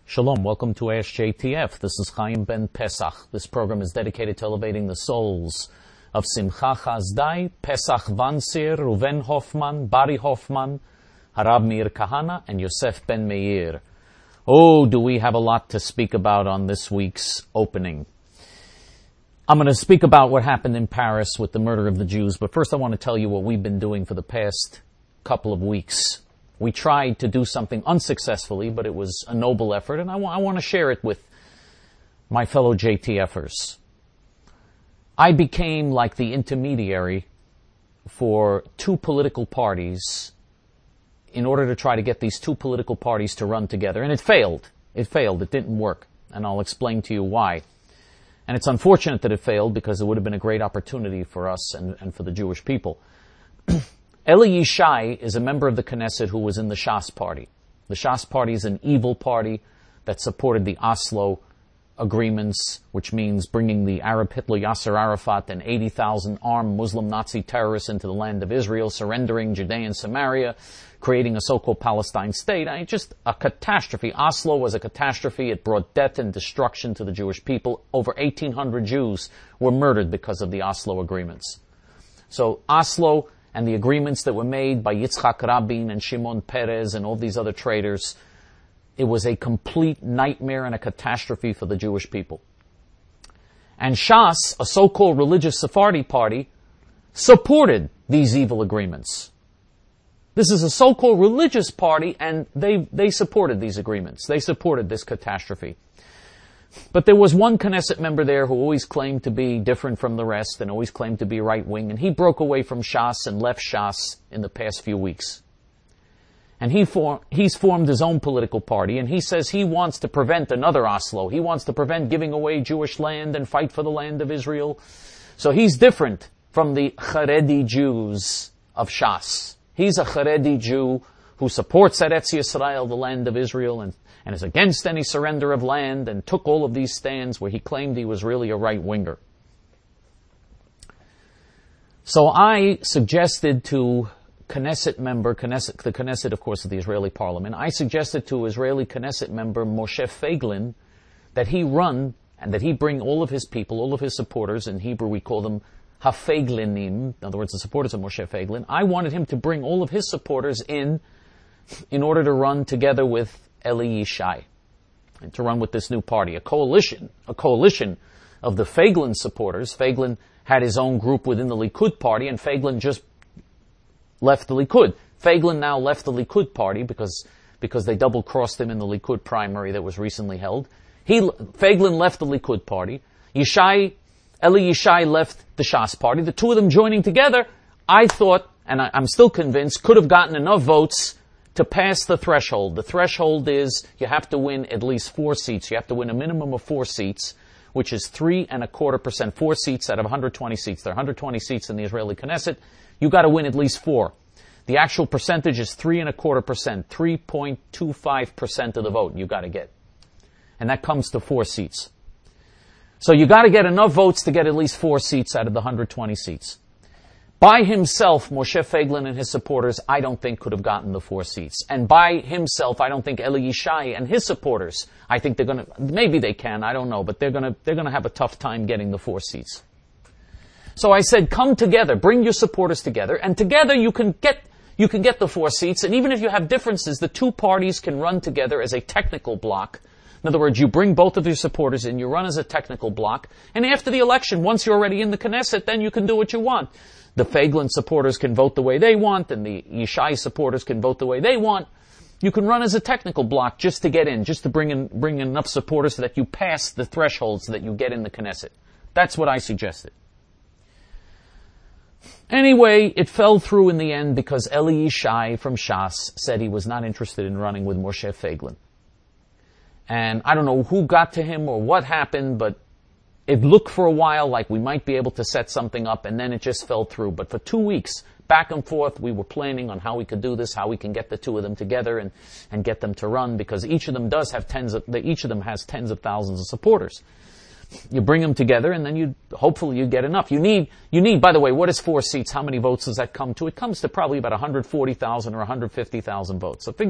Shalom, welcome to Ask JTF. This is Chaim Ben Pesach. This program is dedicated to elevating the souls of Simcha Chazdai, Pesach Vansir, Ruven Hoffman, Bari Hoffman, Harab Meir Kahana, and Yosef Ben Meir. Oh, do we have a lot to speak about on this week's opening. I'm going to speak about what happened in Paris with the murder of the Jews, but first I want to tell you what we've been doing for the past couple of weeks. We tried to do something unsuccessfully, but it was a noble effort, and I want to share it with my fellow JTFers. I became like the intermediary for two political parties in order to try to get these two political parties to run together, and it failed. It didn't work, and I'll explain to you why. And it's unfortunate that it failed because it would have been a great opportunity for us and for the Jewish people. Eli Yishai is a member of the Knesset who was in the Shas party. The Shas party is an evil party that supported the Oslo agreements, which means bringing the Arab Hitler Yasser Arafat and 80,000 armed Muslim Nazi terrorists into the land of Israel, surrendering Judea and Samaria, creating a so-called Palestine state. Just a catastrophe. Oslo was a catastrophe. It brought death and destruction to the Jewish people. Over 1,800 Jews were murdered because of the Oslo agreements. So Oslo and the agreements that were made by Yitzhak Rabin and Shimon Peres and all these other traitors, it was a complete nightmare and a catastrophe for the Jewish people. And Shas, a so-called religious Sephardi party, supported these evil agreements. This is a so-called religious party, and they supported these agreements. They supported this catastrophe. But there was one Knesset member there who always claimed to be different from the rest and always claimed to be right-wing, and he broke away from Shas and left Shas in the past few weeks. And he's formed his own political party, and he says he wants to prevent another Oslo. He wants to prevent giving away Jewish land and fight for the land of Israel. So he's different from the Haredi Jews of Shas. He's a Haredi Jew who supports Eretz Yisrael, the land of Israel, and is against any surrender of land, and took all of these stands where he claimed he was really a right-winger. So I suggested to the Knesset, of course, is the Israeli parliament, I suggested to Israeli Knesset member Moshe Feiglin that he run and that he bring all of his people, all of his supporters. In Hebrew we call them Hafeiglinim, in other words, the supporters of Moshe Feiglin. I wanted him to bring all of his supporters in order to run together with Eli Yishai, and to run with this new party, a coalition of the Feiglin supporters. Feiglin had his own group within the Likud party, and Feiglin just left the Likud. Feiglin now left the Likud party because they double-crossed him in the Likud primary that was recently held. Feiglin left the Likud party. Eli Yishai left the Shas party. The two of them joining together, I thought, and I'm still convinced, could have gotten enough votes to pass the threshold. The threshold is you have to win at least 4 seats. You have to win a minimum of 4 seats, which is 3.25%. 4 seats out of 120 seats. There are 120 seats in the Israeli Knesset. You got to win at least 4. The actual percentage is 3.25%. 3.25% of the vote you got to get. And that comes to 4 seats. So you got to get enough votes to get at least 4 seats out of the 120 seats. By himself, Moshe Feiglin and his supporters, I don't think could have gotten the 4 seats. And by himself, I don't think Eli Yishai and his supporters, I think they're going to, maybe they can, I don't know, but they're going to have a tough time getting the 4 seats. So I said, come together, bring your supporters together, and together you can get the 4 seats, and even if you have differences, the two parties can run together as a technical bloc. In other words, you bring both of your supporters in, you run as a technical bloc, and after the election, once you're already in the Knesset, then you can do what you want. The Feiglin supporters can vote the way they want, and the Yishai supporters can vote the way they want. You can run as a technical bloc just to get in, just to bring in enough supporters so that you pass the threshold so that you get in the Knesset. That's what I suggested. Anyway, it fell through in the end because Eli Yishai from Shas said he was not interested in running with Moshe Feiglin. And I don't know who got to him or what happened, but it looked for a while like we might be able to set something up, and then it just fell through. But for 2 weeks, back and forth, we were planning on how we could do this, how we can get the two of them together and get them to run, because each of them has tens of thousands of supporters. You bring them together, and then hopefully you get enough. You need, by the way, what is 4 seats? How many votes does that come to? It comes to probably about 140,000 or 150,000 votes. So figure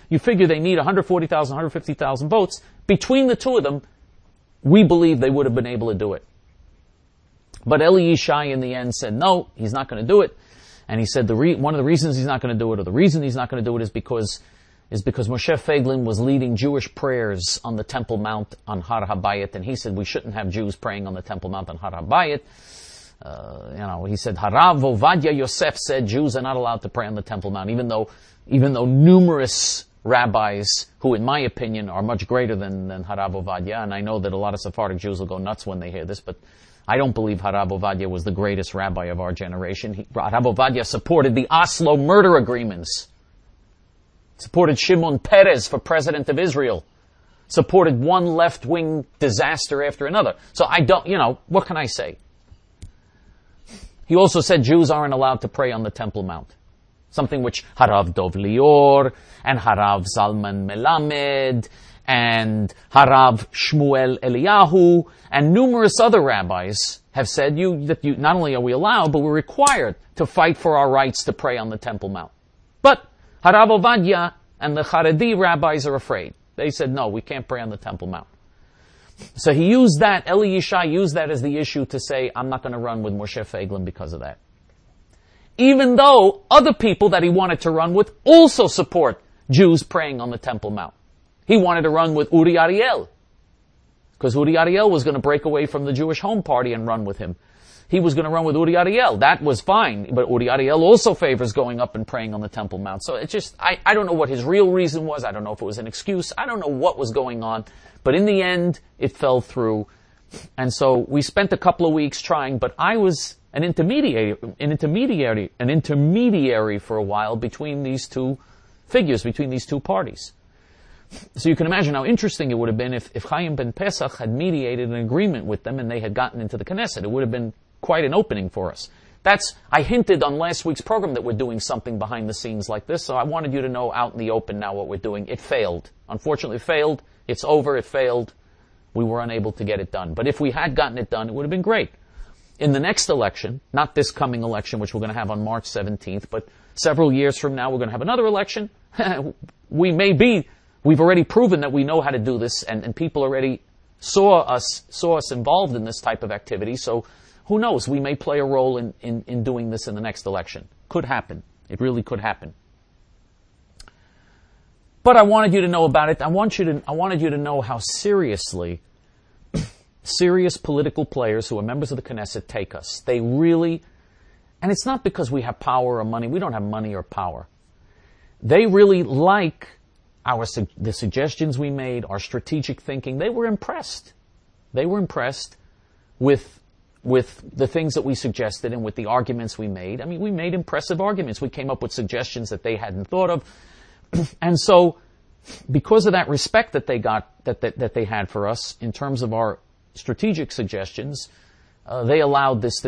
You figure they need 140,000, 150,000 votes. Between the two of them, we believe they would have been able to do it. But Eli Yishai in the end said, no, he's not going to do it. And he said one of the reasons he's not going to do it, or the reason he's not going to do it, is because Moshe Feiglin was leading Jewish prayers on the Temple Mount on Har HaBayit, and he said we shouldn't have Jews praying on the Temple Mount on Har HaBayit. He said Harav Ovadia Yosef said Jews are not allowed to pray on the Temple Mount, even though numerous rabbis, who in my opinion are much greater than Harav Ovadia, and I know that a lot of Sephardic Jews will go nuts when they hear this, but I don't believe Harav Ovadia was the greatest rabbi of our generation. Harav Ovadia supported the Oslo murder agreements, supported Shimon Peres for president of Israel, supported one left-wing disaster after another. So I don't, what can I say? He also said Jews aren't allowed to pray on the Temple Mount. Something which Harav Dov Lior and Harav Zalman Melamed and Harav Shmuel Eliyahu and numerous other rabbis have said that not only are we allowed, but we're required to fight for our rights to pray on the Temple Mount. But Harav Ovadia and the Haredi rabbis are afraid. They said, no, we can't pray on the Temple Mount. So he used that, Eli Yishai used that as the issue to say, I'm not going to run with Moshe Feiglin because of that. Even though other people that he wanted to run with also support Jews praying on the Temple Mount. He wanted to run with Uri Ariel, because Uri Ariel was going to break away from the Jewish Home Party and run with him. He was going to run with Uri Ariel. That was fine, but Uri Ariel also favors going up and praying on the Temple Mount. So it's just, I don't know what his real reason was. I don't know if it was an excuse. I don't know what was going on. But in the end, it fell through. And so we spent a couple of weeks trying, but I was an intermediary for a while between these two figures, between these two parties. So you can imagine how interesting it would have been if Chaim ben Pesach had mediated an agreement with them and they had gotten into the Knesset. It would have been quite an opening for us. I hinted on last week's program that we're doing something behind the scenes like this, so I wanted you to know out in the open now what we're doing. It failed. Unfortunately, it failed. It's over. It failed. We were unable to get it done. But if we had gotten it done, it would have been great. In the next election, not this coming election, which we're going to have on March 17th, but several years from now, we're going to have another election. We've already proven that we know how to do this, and people already saw us involved in this type of activity. So who knows? We may play a role in doing this in the next election. Could happen. It really could happen. But I wanted you to know about it. I wanted you to know how seriously serious political players who are members of the Knesset take us. They really, and it's not because we have power or money. We don't have money or power. They really like the suggestions we made, our strategic thinking. They were impressed. They were impressed with the things that we suggested and with the arguments we made. I mean, we made impressive arguments. We came up with suggestions that they hadn't thought of. And so, because of that respect that they got, that they had for us in terms of our strategic suggestions, they allowed this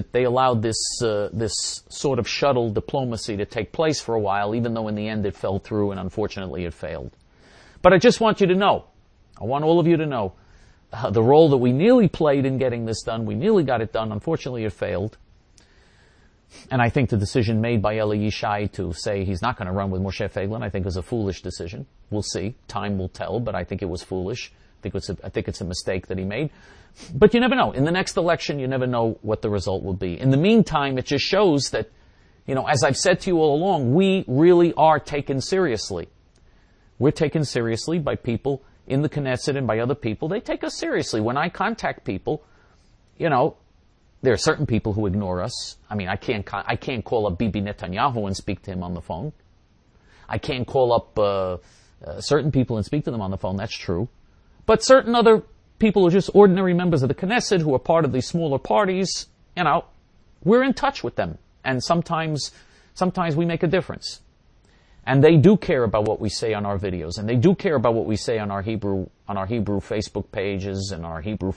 sort of shuttle diplomacy to take place for a while, even though in the end it fell through and unfortunately it failed. But I just want you to know, I want all of you to know, the role that we nearly played in getting this done. We nearly got it done. Unfortunately, it failed. And I think the decision made by Eli Yishai to say he's not going to run with Moshe Feiglin, I think was a foolish decision. We'll see. Time will tell, but I think it was foolish. I think it's a mistake that he made. But you never know. In the next election, you never know what the result will be. In the meantime, it just shows that, as I've said to you all along, we really are taken seriously. We're taken seriously by people in the Knesset and by other people. They take us seriously. When I contact people, there are certain people who ignore us. I mean, I can't call up Bibi Netanyahu and speak to him on the phone. I can't call up certain people and speak to them on the phone. That's true. But certain other people who are just ordinary members of the Knesset who are part of these smaller parties, we're in touch with them. And sometimes we make a difference. And they do care about what we say on our videos, and they do care about what we say on our Hebrew Facebook pages and our Hebrew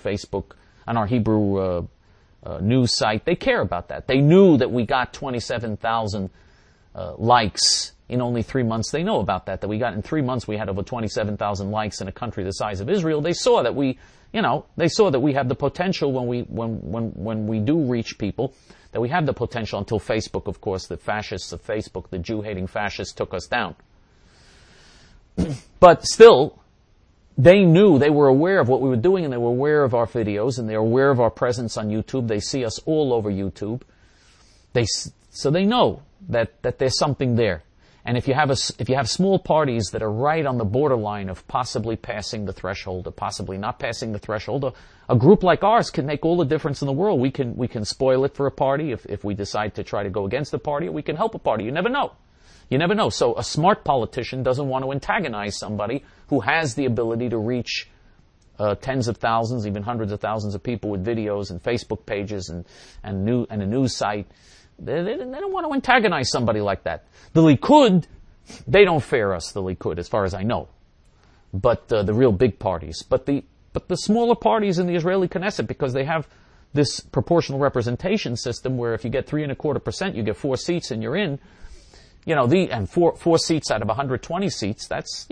news site. They care about that. They knew that we got 27,000 likes in only 3 months. They know about that we got in 3 months we had over 27,000 likes in a country the size of Israel. They saw that we have the potential when we do reach people, that we have the potential until Facebook, of course, the fascists of Facebook, the Jew-hating fascists took us down. But still, they were aware of what we were doing, and they were aware of our videos, and they were aware of our presence on YouTube. They see us all over YouTube. So they know that there's something there. And if you have small parties that are right on the borderline of possibly passing the threshold or possibly not passing the threshold, a group like ours can make all the difference in the world. We can spoil it for a party if we decide to try to go against the party, or we can help a party. You never know. You never know. So a smart politician doesn't want to antagonize somebody who has the ability to reach tens of thousands, even hundreds of thousands of people with videos and Facebook pages and a news site. They don't want to antagonize somebody like that. The Likud, they don't fear us, the Likud, as far as I know. But the real big parties. But the smaller parties in the Israeli Knesset, because they have this proportional representation system where if you get 3.25%, you get 4 seats and you're in. And four seats out of 120 seats, that's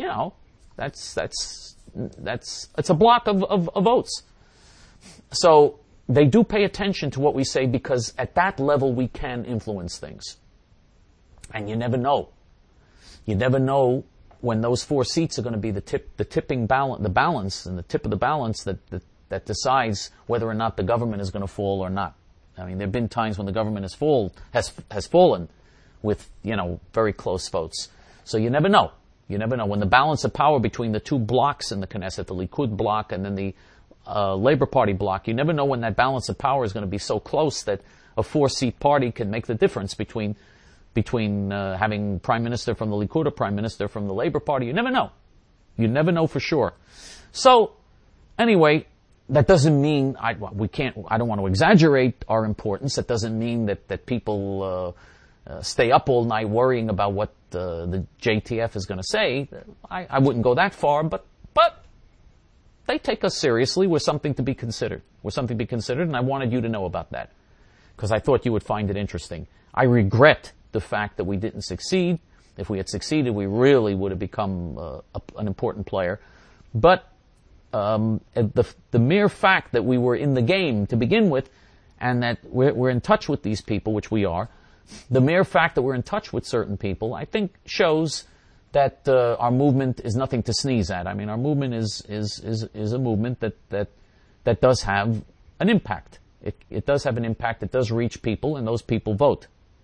a block of votes. So they do pay attention to what we say because at that level we can influence things. And you never know. You never know when those 4 seats are going to be the tipping balance, the balance, and the tip of the balance that decides whether or not the government is going to fall or not. I mean, there have been times when the government has fallen with, very close votes. So you never know. You never know. When the balance of power between the 2 blocks in the Knesset, the Likud block and then the Labour Party block, you never know when that balance of power is going to be so close that a 4-seat party can make the difference between having Prime Minister from the Likud or Prime Minister from the Labour Party. You never know. You never know for sure. So, anyway, that doesn't mean I don't want to exaggerate our importance. That doesn't mean that people stay up all night worrying about what the JTF is going to say. I wouldn't go that far, but they take us seriously. We're something to be considered. And I wanted you to know about that because I thought you would find it interesting. I regret the fact that we didn't succeed. If we had succeeded, we really would have become an important player. But the mere fact that we were in the game to begin with, and that we're in touch with these people, which we are, the mere fact that we're in touch with certain people, I think, shows that our movement is nothing to sneeze at. I mean, our movement is a movement that does have an impact. It does have an impact. It does reach people, and those people vote.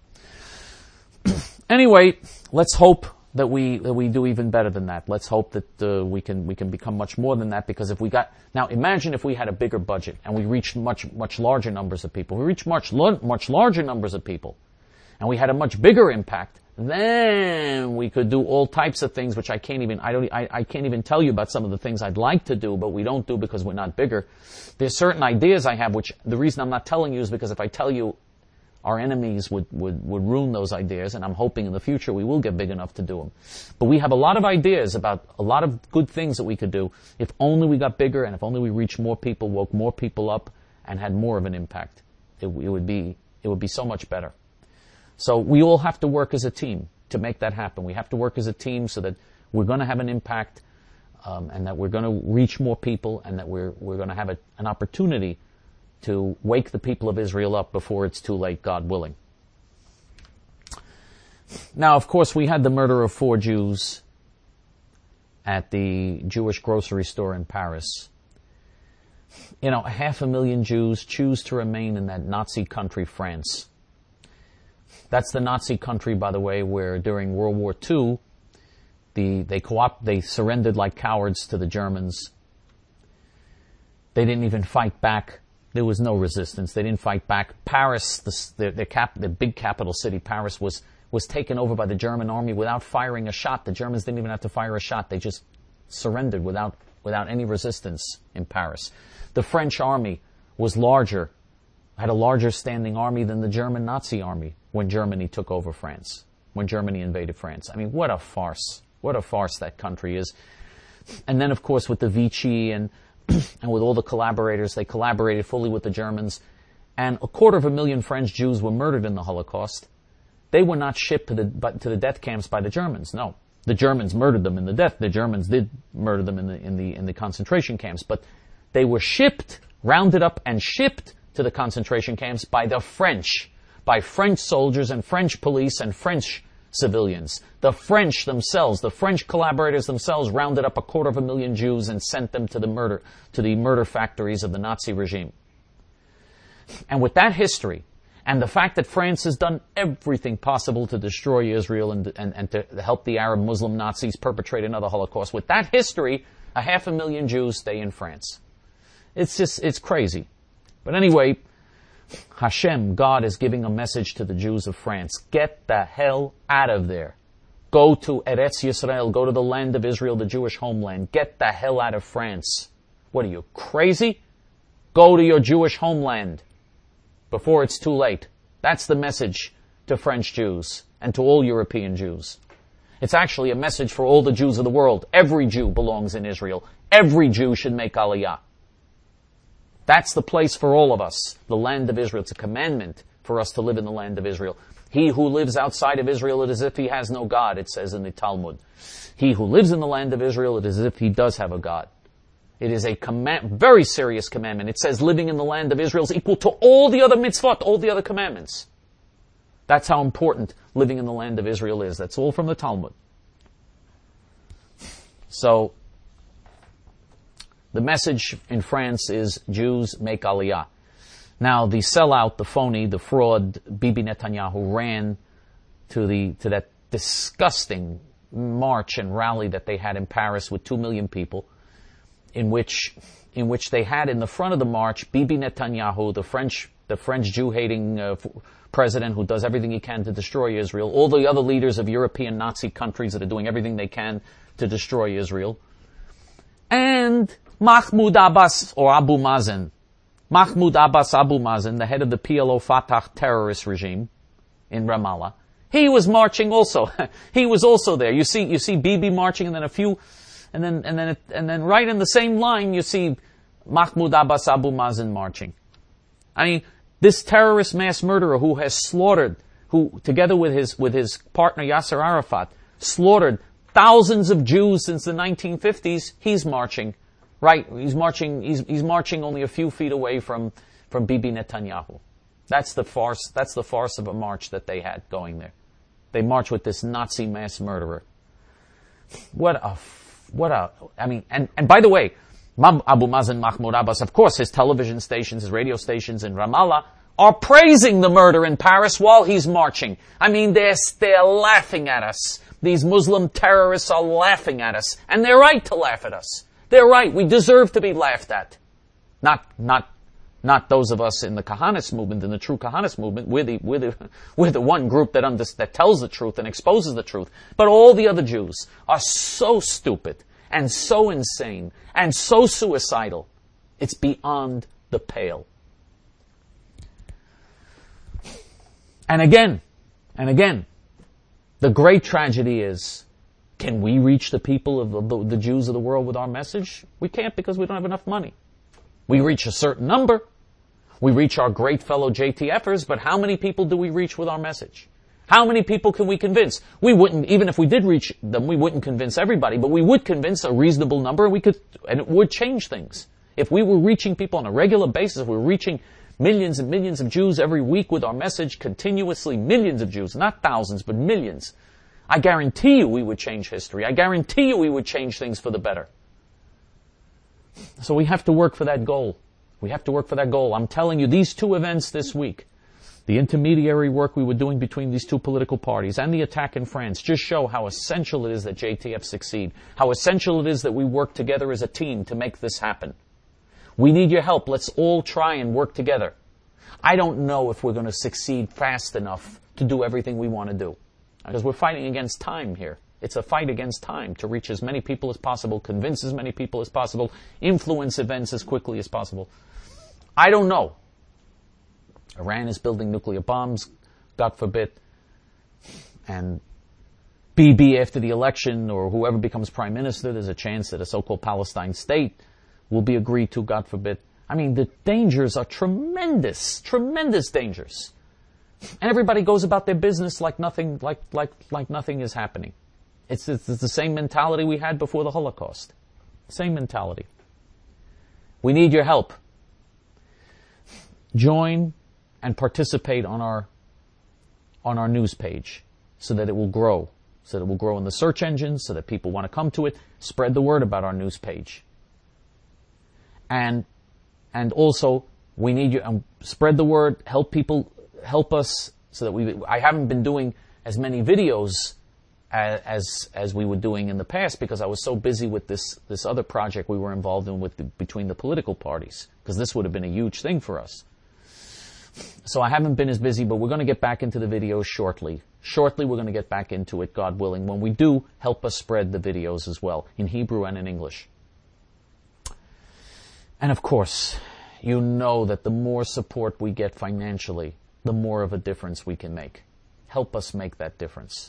Anyway, let's hope that we do even better than that. Let's hope that we can become much more than that, because now imagine if we had a bigger budget and we reached much larger numbers of people. We reached much larger numbers of people, and we had a much bigger impact. Then we could do all types of things, which I can't even tell you about some of the things I'd like to do, but we don't do because we're not bigger. There's certain ideas I have, which the reason I'm not telling you is because if I tell you, our enemies would ruin those ideas, and I'm hoping in the future we will get big enough to do them. But we have a lot of ideas about a lot of good things that we could do if only we got bigger, and if only we reached more people, woke more people up, and had more of an impact. It would be so much better. So we all have to work as a team to make that happen. We have to work as a team so that we're going to have an impact, and that we're going to reach more people, and that we're going to have an opportunity to wake the people of Israel up before it's too late, God willing. Now, of course, we had the murder of 4 Jews at the Jewish grocery store in Paris. 500,000 Jews choose to remain in that Nazi country, France. That's the Nazi country, by the way, where during World War II, they surrendered like cowards to the Germans. They didn't even fight back. There was no resistance. They didn't fight back. Paris, the big capital city, Paris, was taken over by the German army without firing a shot. The Germans didn't even have to fire a shot. They just surrendered without any resistance in Paris. The French army was larger, had a larger standing army than the German Nazi army when Germany took over France, when Germany invaded France. I mean, what a farce. What a farce that country is. And then, of course, with the Vichy and with all the collaborators, they collaborated fully with the Germans. And 250,000 French Jews were murdered in the Holocaust. They were not shipped to the death camps by the Germans. No, the Germans murdered them in the death. The Germans did murder them in the concentration camps, but they were rounded up and shipped to the concentration camps by the French, by French soldiers and French police and French civilians. The French themselves, the French collaborators themselves rounded up 250,000 Jews and sent them to the murder factories of the Nazi regime. And with that history, and the fact that France has done everything possible to destroy Israel and to help the Arab Muslim Nazis perpetrate another Holocaust, with that history, 500,000 Jews stay in France. It's crazy. But anyway, Hashem, God, is giving a message to the Jews of France. Get the hell out of there. Go to Eretz Yisrael, go to the land of Israel, the Jewish homeland. Get the hell out of France. What are you, crazy? Go to your Jewish homeland before it's too late. That's the message to French Jews and to all European Jews. It's actually a message for all the Jews of the world. Every Jew belongs in Israel. Every Jew should make Aliyah. That's the place for all of us, the land of Israel. It's a commandment for us to live in the land of Israel. He who lives outside of Israel, it is as if he has no God, it says in the Talmud. He who lives in the land of Israel, it is as if he does have a God. It is a very serious commandment. It says living in the land of Israel is equal to all the other mitzvot, all the other commandments. That's how important living in the land of Israel is. That's all from the Talmud. So, the message in France is Jews make Aliyah. Now, the sellout, the phony, the fraud, Bibi Netanyahu ran to that disgusting march and rally that they had in Paris with 2 million people, in which they had in the front of the march Bibi Netanyahu, the French Jew-hating president who does everything he can to destroy Israel, all the other leaders of European Nazi countries that are doing everything they can to destroy Israel, and Mahmoud Abbas, or Abu Mazen, Mahmoud Abbas Abu Mazen, the head of the PLO Fatah terrorist regime in Ramallah. He was marching also. He was also there. You see Bibi marching, and then a few, and then right in the same line you see Mahmoud Abbas Abu Mazen marching. I mean, this terrorist mass murderer who has slaughtered, who together with his partner Yasser Arafat slaughtered thousands of Jews since the 1950s, he's marching. Right, he's marching only a few feet away from Bibi Netanyahu. That's the farce of a march that they had going there. They march with this Nazi mass murderer. I mean, and by the way, Abu Mazen Mahmoud Abbas, of course, his television stations, his radio stations in Ramallah are praising the murder in Paris while he's marching. I mean, they're laughing at us. These Muslim terrorists are laughing at us, and they're right to laugh at us. They're right. We deserve to be laughed at. Not those of us in the Kahanist movement, in the true Kahanist movement. We're the one group that tells the truth and exposes the truth. But all the other Jews are so stupid and so insane and so suicidal. It's beyond the pale. And again, the great tragedy is, can we reach the people of the Jews of the world with our message? We can't, because we don't have enough money. We reach a certain number. We reach our great fellow JTFers, but how many people do we reach with our message? How many people can we convince? We wouldn't, even if we did reach them, we wouldn't convince everybody, but we would convince a reasonable number, and it would change things. If we were reaching people on a regular basis, if we were reaching millions and millions of Jews every week with our message continuously, millions of Jews, not thousands, but millions, I guarantee you we would change history. I guarantee you we would change things for the better. So we have to work for that goal. We have to work for that goal. I'm telling you, these two events this week, the intermediary work we were doing between these two political parties and the attack in France, just show how essential it is that JTF succeed, how essential it is that we work together as a team to make this happen. We need your help. Let's all try and work together. I don't know if we're going to succeed fast enough to do everything we want to do, because we're fighting against time here. It's a fight against time to reach as many people as possible, convince as many people as possible, influence events as quickly as possible. I don't know. Iran is building nuclear bombs, God forbid. And Bibi, after the election, or whoever becomes prime minister, there's a chance that a so-called Palestine state will be agreed to, God forbid. I mean, the dangers are tremendous, tremendous dangers. And everybody goes about their business like nothing is happening. It's the same mentality we had before the Holocaust. Same mentality. We need your help. Join and participate on our news page. so that it will grow. So that it will grow in the search engines, so that people want to come to it. Spread the word about our news page. And also, we need you, spread the word, help people, help us, so that I haven't been doing as many videos as we were doing in the past, because I was so busy with this other project we were involved in between the political parties, because this would have been a huge thing for us. So I haven't been as busy, but we're going to get back into the videos shortly. Shortly, we're going to get back into it, God willing. When we do, help us spread the videos as well, in Hebrew and in English. And of course, you know that the more support we get financially, the more of a difference we can make. Help us make that difference.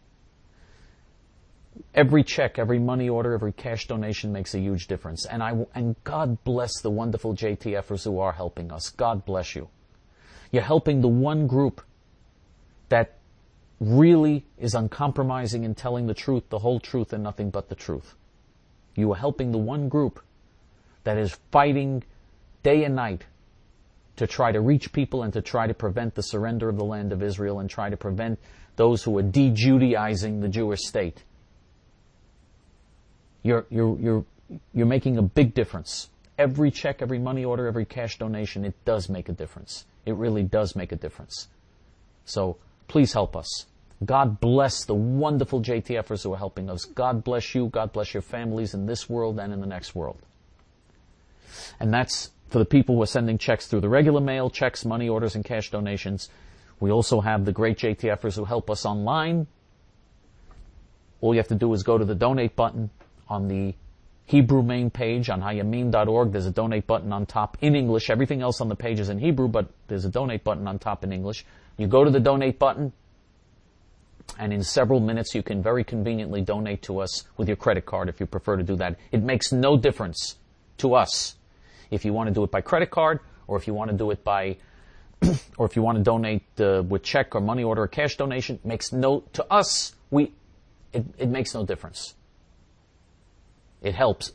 Every check, every money order, every cash donation makes a huge difference. And God bless the wonderful JTFers who are helping us. God bless you. You're helping the one group that really is uncompromising in telling the truth, the whole truth, and nothing but the truth. You are helping the one group that is fighting day and night to try to reach people and to try to prevent the surrender of the land of Israel and try to prevent those who are de-Judaizing the Jewish state. You're making a big difference. Every check, every money order, every cash donation, it does make a difference. It really does make a difference. So please help us. God bless the wonderful JTFers who are helping us. God bless you. God bless your families in this world and in the next world. And that's for the people who are sending checks through the regular mail, checks, money orders, and cash donations. We also have the great JTFers who help us online. All you have to do is go to the donate button on the Hebrew main page on hayamin.org. There's a donate button on top in English. Everything else on the page is in Hebrew, but there's a donate button on top in English. You go to the donate button, and in several minutes you can very conveniently donate to us with your credit card if you prefer to do that. It makes no difference to us if you want to do it by credit card, or if you want to do it by, or if you want to donate with check or money order or cash donation. To us, it makes no difference. It helps.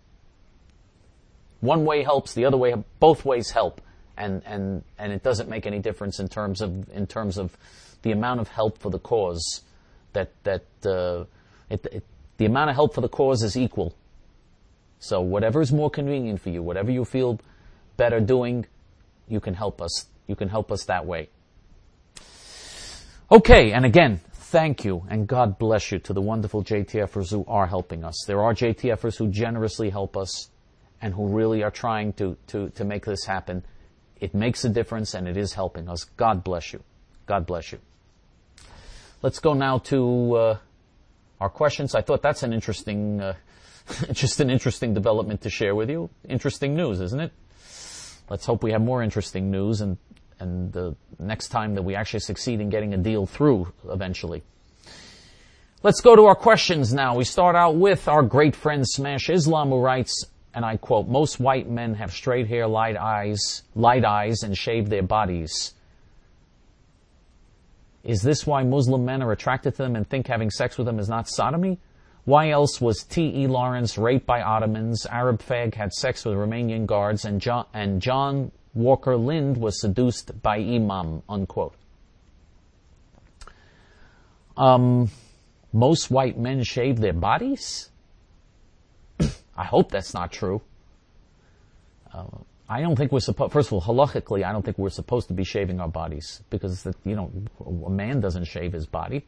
One way helps, the other way, both ways help, and it doesn't make any difference in terms of the amount of help for the cause. The amount of help for the cause is equal. So whatever is more convenient for you, whatever you feel better doing, you can help us. You can help us that way. Okay, and again, thank you and God bless you to the wonderful JTFers who are helping us. There are JTFers who generously help us and who really are trying to make this happen. It makes a difference and it is helping us. God bless you. God bless you. Let's go now to our questions. I thought that's an interesting, just an interesting development to share with you. Interesting news, isn't it? Let's hope we have more interesting news and the next time that we actually succeed in getting a deal through eventually. Let's go to our questions now. We start out with our great friend Smash Islam, who writes, and I quote, "Most white men have straight hair, light eyes, and shave their bodies. Is this why Muslim men are attracted to them and think having sex with them is not sodomy? Why else was T.E. Lawrence raped by Ottomans, Arab fag had sex with Romanian guards, and John Walker Lind was seduced by Imam," unquote. Most white men shave their bodies? I hope that's not true. I don't think we're supposed, first of all, halachically, I don't think we're supposed to be shaving our bodies, because, a man doesn't shave his body.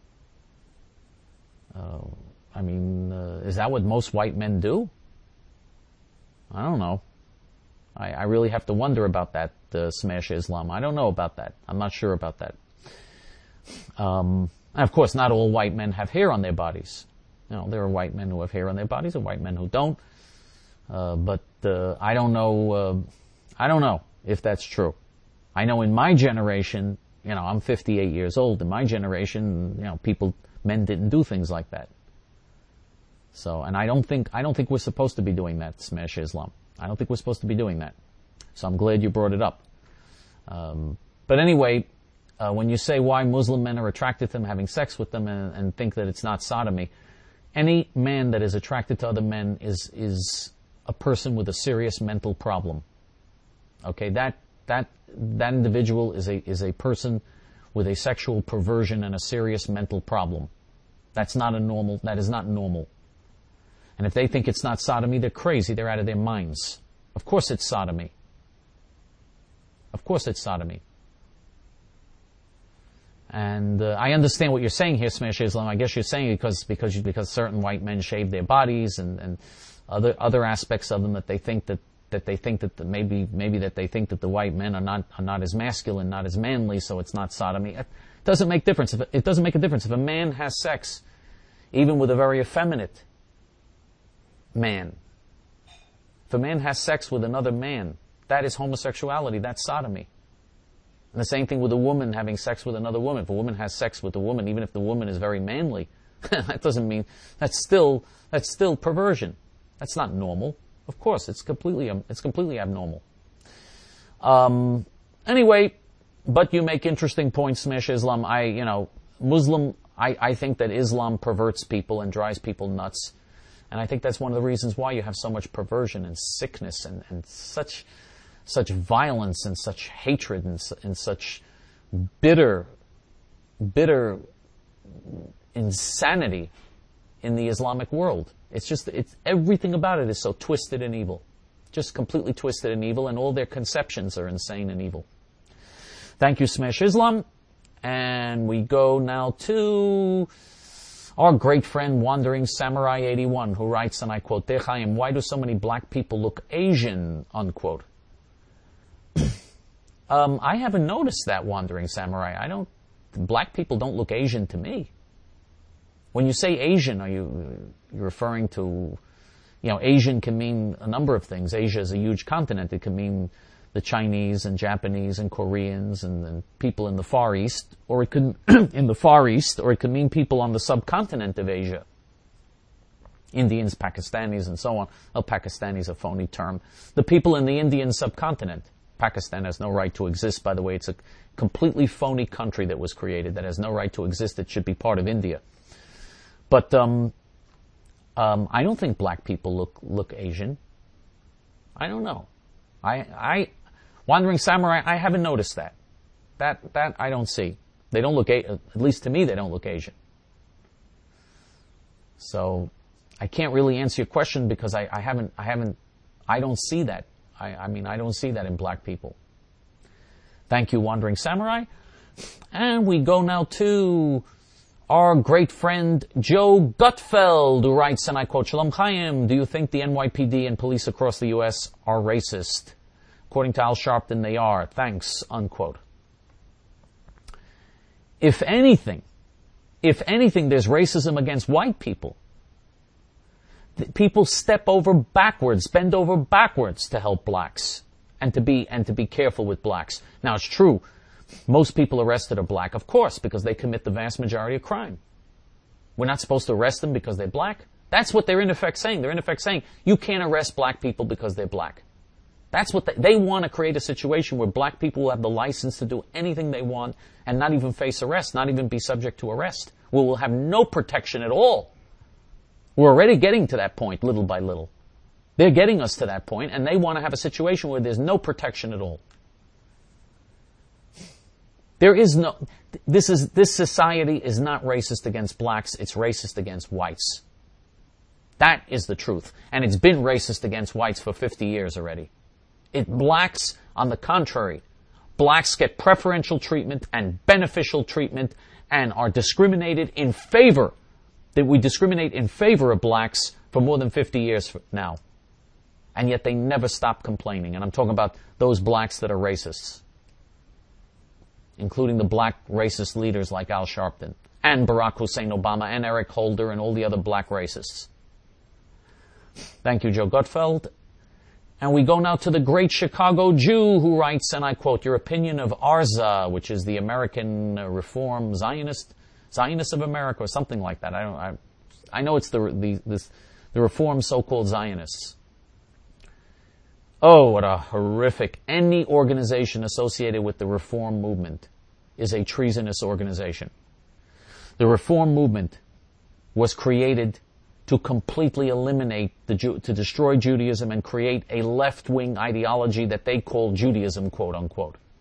Is that what most white men do? I don't know. I really have to wonder about that, Smash Islam. I don't know about that. I'm not sure about that. And of course, not all white men have hair on their bodies. There are white men who have hair on their bodies and white men who don't. But I don't know. I don't know if that's true. I know in my generation, I'm 58 years old. In my generation, men didn't do things like that. So, and I don't think we're supposed to be doing that, Smash Islam. I don't think we're supposed to be doing that. So I'm glad you brought it up. But anyway, when you say why Muslim men are attracted to them, having sex with them, and think that it's not sodomy, any man that is attracted to other men is a person with a serious mental problem. Okay, that individual is a person with a sexual perversion and a serious mental problem. That is not normal. And if they think it's not sodomy, they're crazy, they're out of their minds. Of course it's sodomy. Of course it's sodomy. And I understand what you're saying here, Smash Islam. I guess you're saying it because certain white men shave their bodies and other aspects of them that they think that maybe that they think that the white men are not as masculine, not as manly, so it's not sodomy. It doesn't make difference. It doesn't make a difference if a man has sex, even with a very effeminate man. If a man has sex with another man, that is homosexuality. That's sodomy. And the same thing with a woman having sex with another woman. If a woman has sex with a woman, even if the woman is very manly, that doesn't mean that's still perversion. That's not normal. Of course, it's completely abnormal. Anyway, but you make interesting points, Smash Islam. I think that Islam perverts people and drives people nuts. And I think that's one of the reasons why you have so much perversion and sickness and such violence and such hatred and such bitter insanity in the Islamic world. It's everything about it is so twisted and evil. Just completely twisted and evil, and all their conceptions are insane and evil. Thank you, Smash Islam. And we go now to our great friend Wandering Samurai 81, who writes, and I quote, "Dear Chaim, why do so many black people look Asian?" unquote. I haven't noticed that, Wandering Samurai. Black people don't look Asian to me. When you say Asian, are you're referring to, Asian can mean a number of things. Asia is a huge continent. It can mean the Chinese and Japanese and Koreans and people in the Far East, or it could in the Far East, or it could mean people on the subcontinent of Asia. Indians, Pakistanis, and so on. Well, Pakistani is a phony term. The people in the Indian subcontinent. Pakistan has no right to exist, by the way. It's a completely phony country that was created that has no right to exist. It should be part of India. But I don't think black people look Asian. I don't know. Wandering Samurai, I haven't noticed that. That I don't see. They don't look, at least to me, they don't look Asian. So I can't really answer your question because I don't see that. I don't see that in black people. Thank you, Wandering Samurai. And we go now to our great friend Joe Gutfeld, who writes, and I quote, "Shalom Chaim, do you think the NYPD and police across the U.S. are racist? According to Al Sharpton, they are. Thanks," unquote. If anything, there's racism against white people. People bend over backwards to help blacks and to be careful with blacks. Now, it's true. Most people arrested are black, of course, because they commit the vast majority of crime. We're not supposed to arrest them because they're black. That's what they're in effect saying. They're in effect saying, you can't arrest black people because they're black. That's what they want to create a situation where black people will have the license to do anything they want and not even face arrest, not even be subject to arrest. We will have no protection at all. We're already getting to that point, little by little. They're getting us to that point, and they want to have a situation where there's no protection at all. This society is not racist against blacks, it's racist against whites. That is the truth. And it's been racist against whites for 50 years already. Blacks, on the contrary, blacks get preferential treatment and beneficial treatment and are discriminated in favor. That we discriminate in favor of blacks for more than 50 years now. And yet they never stop complaining. And I'm talking about those blacks that are racists, including the black racist leaders like Al Sharpton and Barack Hussein Obama and Eric Holder and all the other black racists. Thank you, Joe Gutfeld. And we go now to the great Chicago Jew who writes, and I quote, "Your opinion of ARZA, which is the American Reform Zionist of America," or something like that. I know it's the Reform so-called Zionists. Oh, what a horrific. Any organization associated with the Reform movement is a treasonous organization. The Reform movement was created to completely eliminate, to destroy Judaism and create a left-wing ideology that they call Judaism, quote unquote.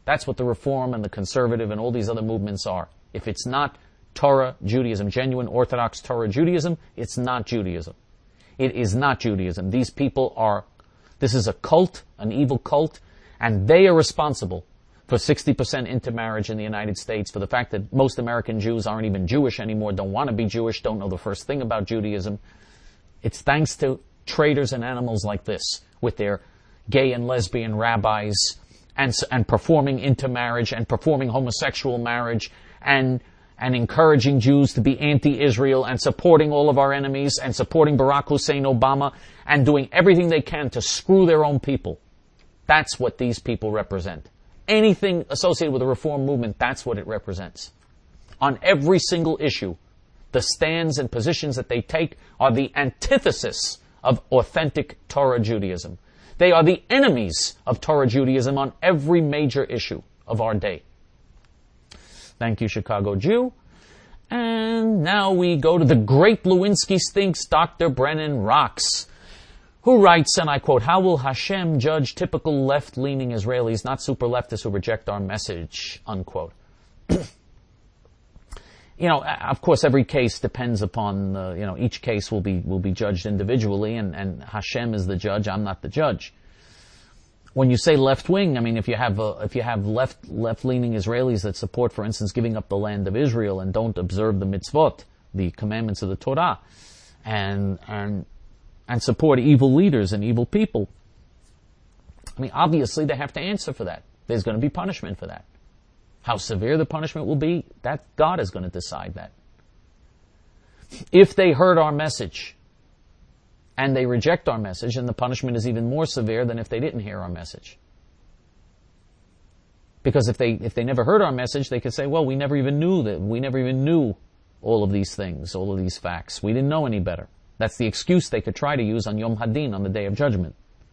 That's what the Reform and the Conservative and all these other movements are. If it's not Torah Judaism, genuine Orthodox Torah Judaism, it's not Judaism. It is not Judaism. These people this is a cult, an evil cult, and they are responsible for 60% intermarriage in the United States, for the fact that most American Jews aren't even Jewish anymore, don't want to be Jewish, don't know the first thing about Judaism. It's thanks to traitors and animals like this, with their gay and lesbian rabbis, and performing intermarriage, and performing homosexual marriage, and encouraging Jews to be anti-Israel, and supporting all of our enemies, and supporting Barack Hussein Obama, and doing everything they can to screw their own people. That's what these people represent. Anything associated with the Reform movement, that's what it represents. On every single issue, the stands and positions that they take are the antithesis of authentic Torah Judaism. They are the enemies of Torah Judaism on every major issue of our day. Thank you, Chicago Jew. And now we go to the great Lewinsky Stinks, Dr. Brennan Rocks, who writes, and I quote, "How will Hashem judge typical left-leaning Israelis, not super leftists who reject our message?" Unquote. Of course, every case depends upon, each case will be judged individually, and Hashem is the judge. I'm not the judge. When you say left-wing, I mean, if you have left-leaning Israelis that support, for instance, giving up the land of Israel and don't observe the mitzvot, the commandments of the Torah, and support evil leaders and evil people, I mean, obviously they have to answer for that. There's going to be punishment for that. How severe the punishment will be, that God is going to decide that. If they heard our message and they reject our message, then the punishment is even more severe than if they didn't hear our message. Because if they never heard our message, they could say, well, we never even knew all of these things, all of these facts. We didn't know any better. That's the excuse they could try to use on Yom Hadin, on the Day of Judgment.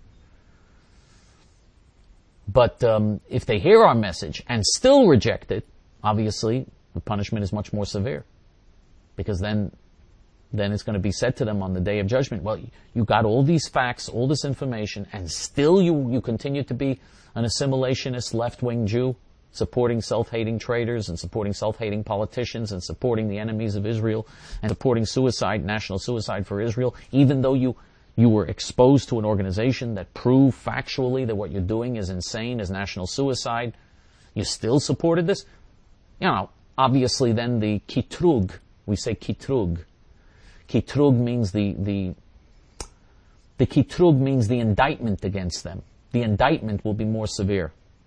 But if they hear our message and still reject it, obviously the punishment is much more severe. Because then it's going to be said to them on the Day of Judgment, well, you got all these facts, all this information, and still you continue to be an assimilationist left-wing Jew, supporting self-hating traitors and supporting self-hating politicians and supporting the enemies of Israel and supporting suicide, national suicide for Israel, even though you were exposed to an organization that proved factually that what you're doing is insane, is national suicide. You still supported this? Obviously then the kitrug, we say kitrug. Kitrug means the kitrug means the indictment against them. The indictment will be more severe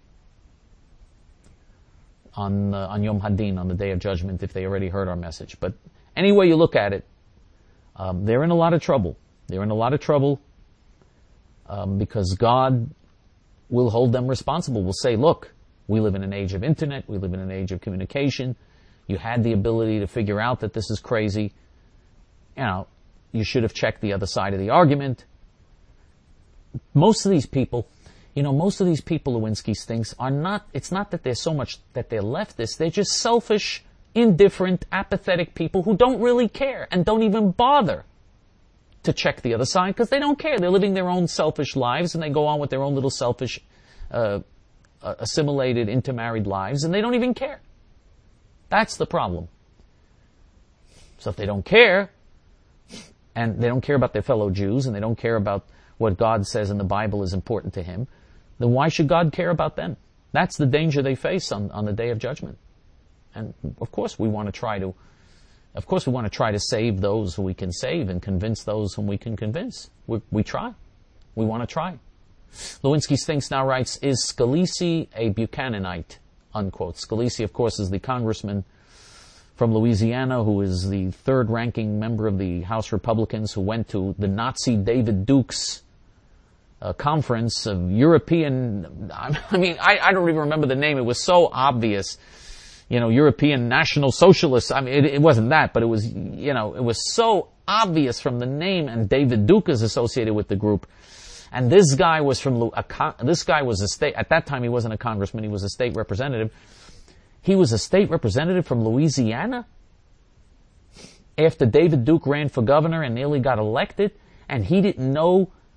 on Yom Hadin, on the Day of Judgment, if they already heard our message. But any way you look at it, they're in a lot of trouble. They're in a lot of trouble because God will hold them responsible. Will say, look, we live in an age of internet. We live in an age of communication. You had the ability to figure out that this is crazy. You should have checked the other side of the argument. Most of these people, Lewinsky thinks, it's not that they're so much that they're leftists. They're just selfish, indifferent, apathetic people who don't really care and don't even bother to check the other side because they don't care. They're living their own selfish lives and they go on with their own little selfish, assimilated, intermarried lives, and they don't even care. That's the problem. So if they don't care, and they don't care about their fellow Jews, and they don't care about what God says in the Bible is important to Him, then why should God care about them? That's the danger they face on the Day of Judgment. And of course we want to try to save those who we can save and convince those whom we can convince. We try. We want to try. Lewinsky Stinks now writes, is Scalise a Buchananite? Unquote. Scalise, of course, is the congressman from Louisiana who is the third-ranking member of the House Republicans who went to the Nazi David Duke's conference of European, I don't even remember the name. It was so obvious. European National Socialists. I mean, it wasn't that, but it was, it was so obvious from the name, and David Duke is associated with the group. And this guy was at that time he wasn't a congressman, he was a state representative. He was a state representative from Louisiana after David Duke ran for governor and nearly got elected, and he didn't know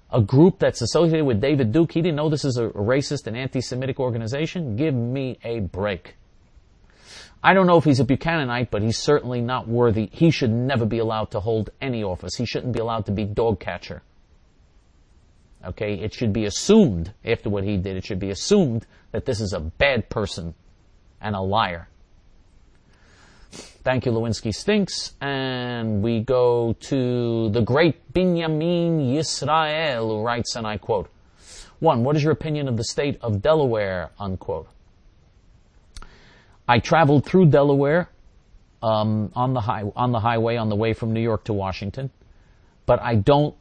a group that's associated with David Duke, he didn't know this is a racist and anti-Semitic organization? Give me a break. I don't know if he's a Buchananite, but he's certainly not worthy. He should never be allowed to hold any office. He shouldn't be allowed to be dog catcher. Okay, it should be assumed, after what he did, it should be assumed that this is a bad person and a liar. Thank you, Lewinsky Stinks. And we go to the great Binyamin Yisrael, who writes, and I quote, 1. What is your opinion of the state of Delaware? Unquote. I traveled through Delaware on the highway on the way from New York to Washington, but I don't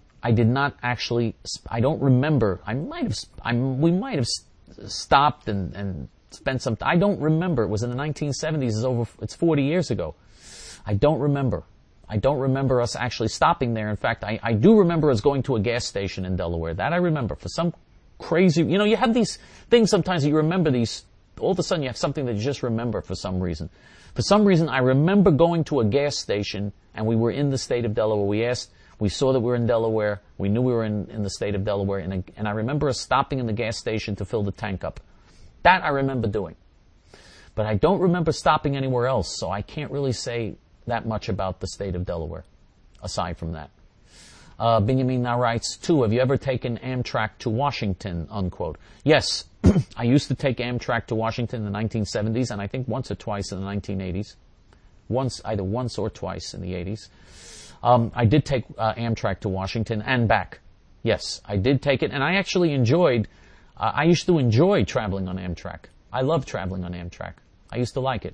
remember. We might have stopped and spent some. I don't remember. It was in the 1970s. It's 40 years ago. I don't remember. I don't remember us actually stopping there. In fact, I do remember us going to a gas station in Delaware. That I remember. For some crazy, you have these things sometimes that you remember these. All of a sudden you have something that you just remember for some reason. For some reason, I remember going to a gas station and we were in the state of Delaware. We saw that we were in Delaware. We knew we were in the state of Delaware. And I remember us stopping in the gas station to fill the tank up. That I remember doing. But I don't remember stopping anywhere else, so I can't really say that much about the state of Delaware, aside from that. Benjamin now writes, 2, have you ever taken Amtrak to Washington? Unquote. Yes, I used to take Amtrak to Washington in the 1970s, and I think once or twice in the 1980s. Either once or twice in the 80s. I did take Amtrak to Washington and back. Yes, I did take it, and I actually I used to enjoy traveling on Amtrak. I love traveling on Amtrak. I used to like it.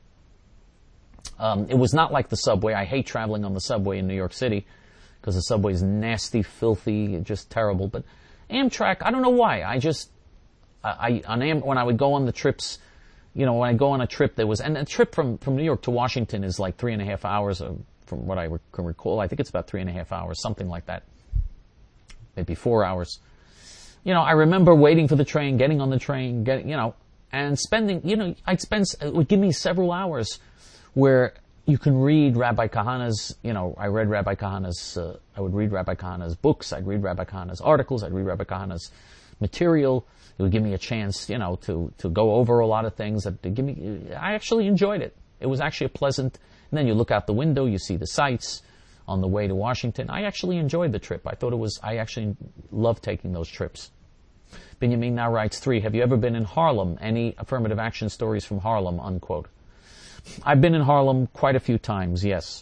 It was not like the subway. I hate traveling on the subway in New York City because the subway is nasty, filthy, just terrible. But Amtrak, I don't know why. When I would go on the trips, when I go on a trip, and a trip from New York to Washington is like 3.5 hours, from what I can recall. I think it's about 3.5 hours, something like that. Maybe 4 hours. I remember waiting for the train, getting on the train, and spending, it would give me several hours where you can read Rabbi Kahana's, I read Rabbi Kahana's, I would read Rabbi Kahana's books, I'd read Rabbi Kahana's articles, I'd read Rabbi Kahana's material. It would give me a chance, to go over a lot of things. I actually enjoyed it. It was actually a pleasant, and then you look out the window, you see the sights on the way to Washington. I actually enjoyed the trip. I actually loved taking those trips. Benjamin now writes, 3, have you ever been in Harlem? Any affirmative action stories from Harlem? Unquote. I've been in Harlem quite a few times, yes.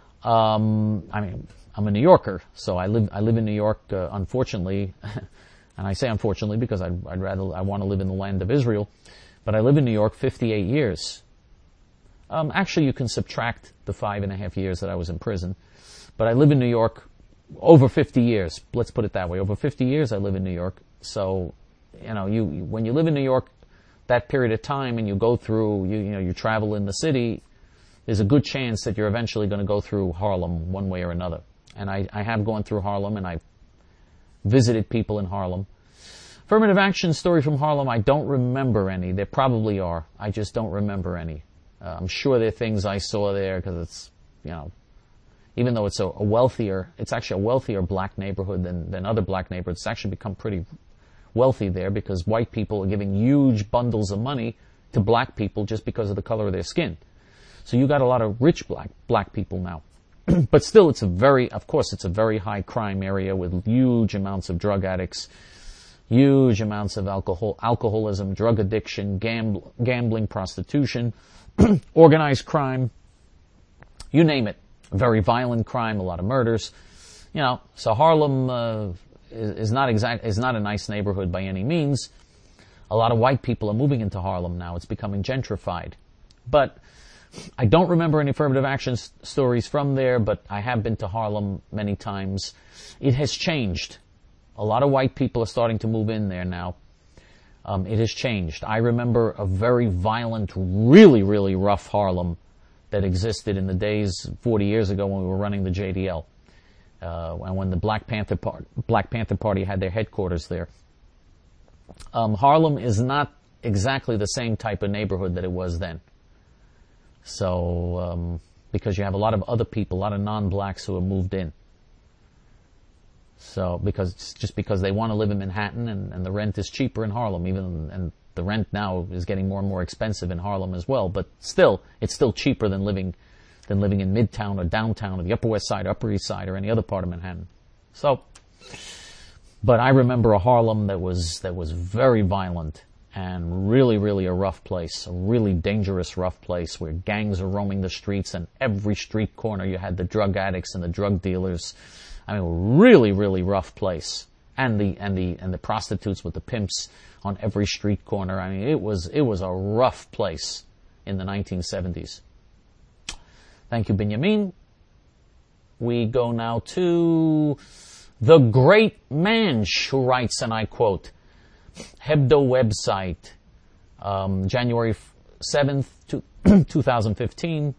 I'm a New Yorker, so I live in New York, unfortunately, and I say unfortunately because I want to live in the land of Israel, but I live in New York 58 years. Actually, you can subtract the 5.5 years that I was in prison, but I live in New York over 50 years. Let's put it that way. Over 50 years I live in New York, so, when you live in New York, that period of time, and you go through, you travel in the city, there's a good chance that you're eventually going to go through Harlem one way or another. And I have gone through Harlem, and I've visited people in Harlem. Affirmative action story from Harlem, I don't remember any. There probably are. I just don't remember any. I'm sure there are things I saw there, because it's, even though it's it's actually a wealthier black neighborhood than other black neighborhoods. It's actually become pretty wealthy there because white people are giving huge bundles of money to black people just because of the color of their skin. So you got a lot of rich black people now. But still, it's a very high crime area with huge amounts of drug addicts, huge amounts of alcoholism, drug addiction, gambling, prostitution, organized crime, you name it. Very violent crime, a lot of murders. So Harlem is not a nice neighborhood by any means. A lot of white people are moving into Harlem now. It's becoming gentrified. But I don't remember any affirmative action stories from there, but I have been to Harlem many times. It has changed. A lot of white people are starting to move in there now. It has changed. I remember a very violent, really, really rough Harlem that existed in the days 40 years ago when we were running the JDL. And when the Black Panther Party had their headquarters there. Harlem is not exactly the same type of neighborhood that it was then. So, because you have a lot of other people, a lot of non-blacks who have moved in. So, because they want to live in Manhattan and the rent is cheaper in Harlem, and the rent now is getting more and more expensive in Harlem as well, but still, it's still cheaper than living in Midtown or downtown or the Upper West Side, Upper East Side, or any other part of Manhattan. So, but I remember a Harlem that was very violent and really, really a rough place, a really dangerous, rough place where gangs are roaming the streets, and every street corner you had the drug addicts and the drug dealers. I mean, really, really rough place. And the prostitutes with the pimps on every street corner. I mean, it was a rough place in the 1970s. Thank you, Benjamin. We go now to the great Manch, who writes, and I quote, Hebdo website, January 7th, 2015.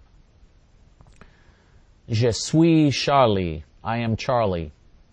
Je suis Charlie. I am Charlie.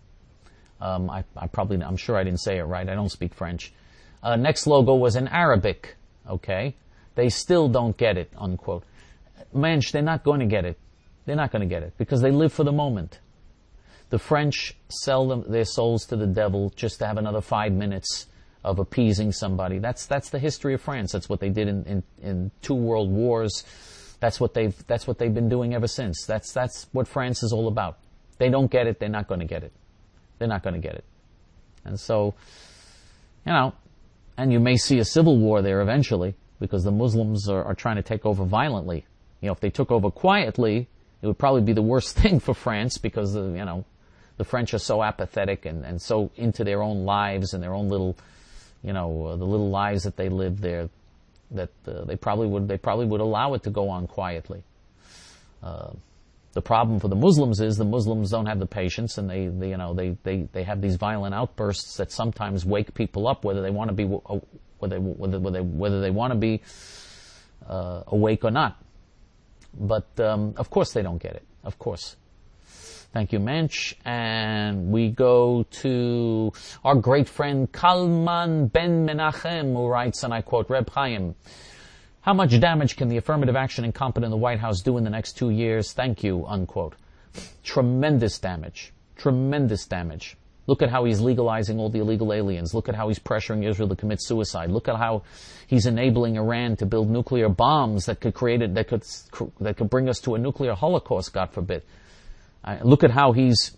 I'm sure I didn't say it right. I don't speak French. Next logo was in Arabic. Okay. They still don't get it, unquote. Mensch, they're not going to get it. They're not going to get it because they live for the moment. The French sell their souls to the devil just to have another 5 minutes of appeasing somebody. That's the history of France. That's what they did in 2 world wars. That's what they've been doing ever since. That's what France is all about. They don't get it. They're not going to get it. They're not going to get it. And so, and you may see a civil war there eventually because the Muslims are trying to take over violently. If they took over quietly, it would probably be the worst thing for France because, the French are so apathetic and so into their own lives and their own little, the little lives that they live there, that they probably would allow it to go on quietly. The problem for the Muslims is the Muslims don't have the patience, and they have these violent outbursts that sometimes wake people up, whether they want to be whether they want to be awake or not. But of course they don't get it. Of course. Thank you, Mensch. And we go to our great friend Kalman Ben Menachem, who writes, and I quote, Reb Chaim, how much damage can the affirmative action incumbent in the White House do in the next 2 years? Thank you, unquote. Tremendous damage. Tremendous damage. Look at how he's legalizing all the illegal aliens. Look at how he's pressuring Israel to commit suicide. Look at how he's enabling Iran to build nuclear bombs that could bring us to a nuclear holocaust, God forbid. Look at how he's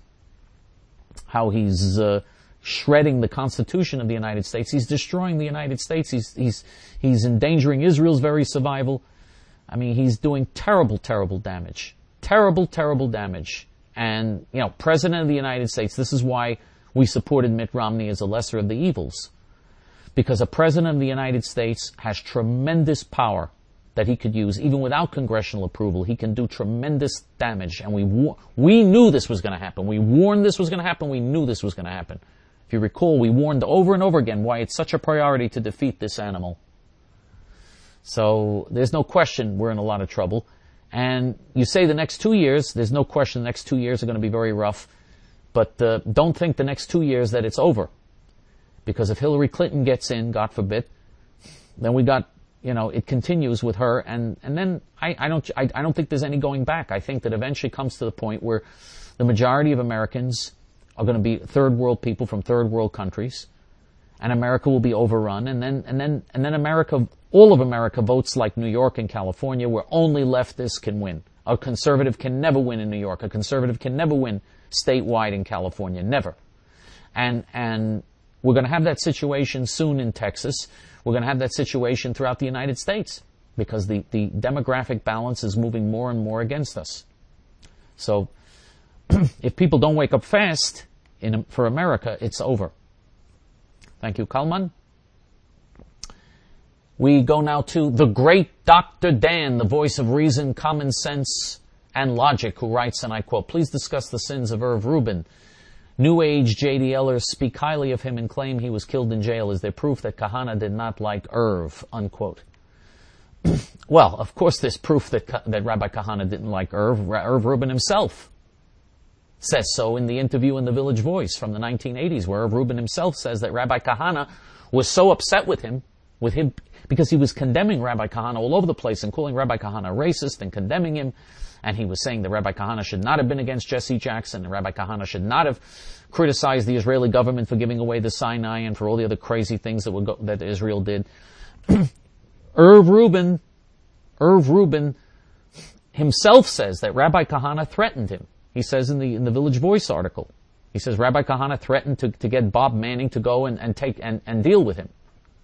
shredding the Constitution of the United States. He's destroying the United States. He's endangering Israel's very survival. I mean, he's doing terrible, terrible damage. Terrible, terrible damage. And, President of the United States, this is why we supported Mitt Romney as a lesser of the evils. Because a President of the United States has tremendous power that he could use. Even without congressional approval, he can do tremendous damage. And we knew this was going to happen. We warned this was going to happen. We knew this was going to happen. If you recall, we warned over and over again why it's such a priority to defeat this animal. So there's no question we're in a lot of trouble. And you say the next 2 years, there's no question the next 2 years are going to be very rough. But don't think the next 2 years that it's over. Because if Hillary Clinton gets in, God forbid, then we got, it continues with her. And then I don't think there's any going back. I think that eventually comes to the point where the majority of Americans are going to be third world people from third world countries, and America will be overrun, and then America, all of America votes like New York and California, where only leftists can win. A conservative can never win in New York. A conservative can never win statewide in California. Never. And we're going to have that situation soon in Texas. We're going to have that situation throughout the United States because the demographic balance is moving more and more against us. So if people don't wake up fast for America, it's over. Thank you, Kalman. We go now to the great Dr. Dan, the voice of reason, common sense, and logic, who writes, and I quote, please discuss the sins of Irv Rubin. New Age JDLers speak highly of him and claim he was killed in jail. Is there proof that Kahana did not like Irv? Unquote. Well, of course there's proof that Rabbi Kahana didn't like Irv. Irv Rubin himself says so in the interview in the Village Voice from the 1980s, where Irv Rubin himself says that Rabbi Kahana was so upset with him, because he was condemning Rabbi Kahana all over the place and calling Rabbi Kahana racist and condemning him. And he was saying that Rabbi Kahana should not have been against Jesse Jackson, and Rabbi Kahana should not have criticized the Israeli government for giving away the Sinai and for all the other crazy things that Israel did. Irv Rubin himself says that Rabbi Kahana threatened him. He says in the Village Voice article, he says Rabbi Kahana threatened to get Bob Manning to go and deal with him.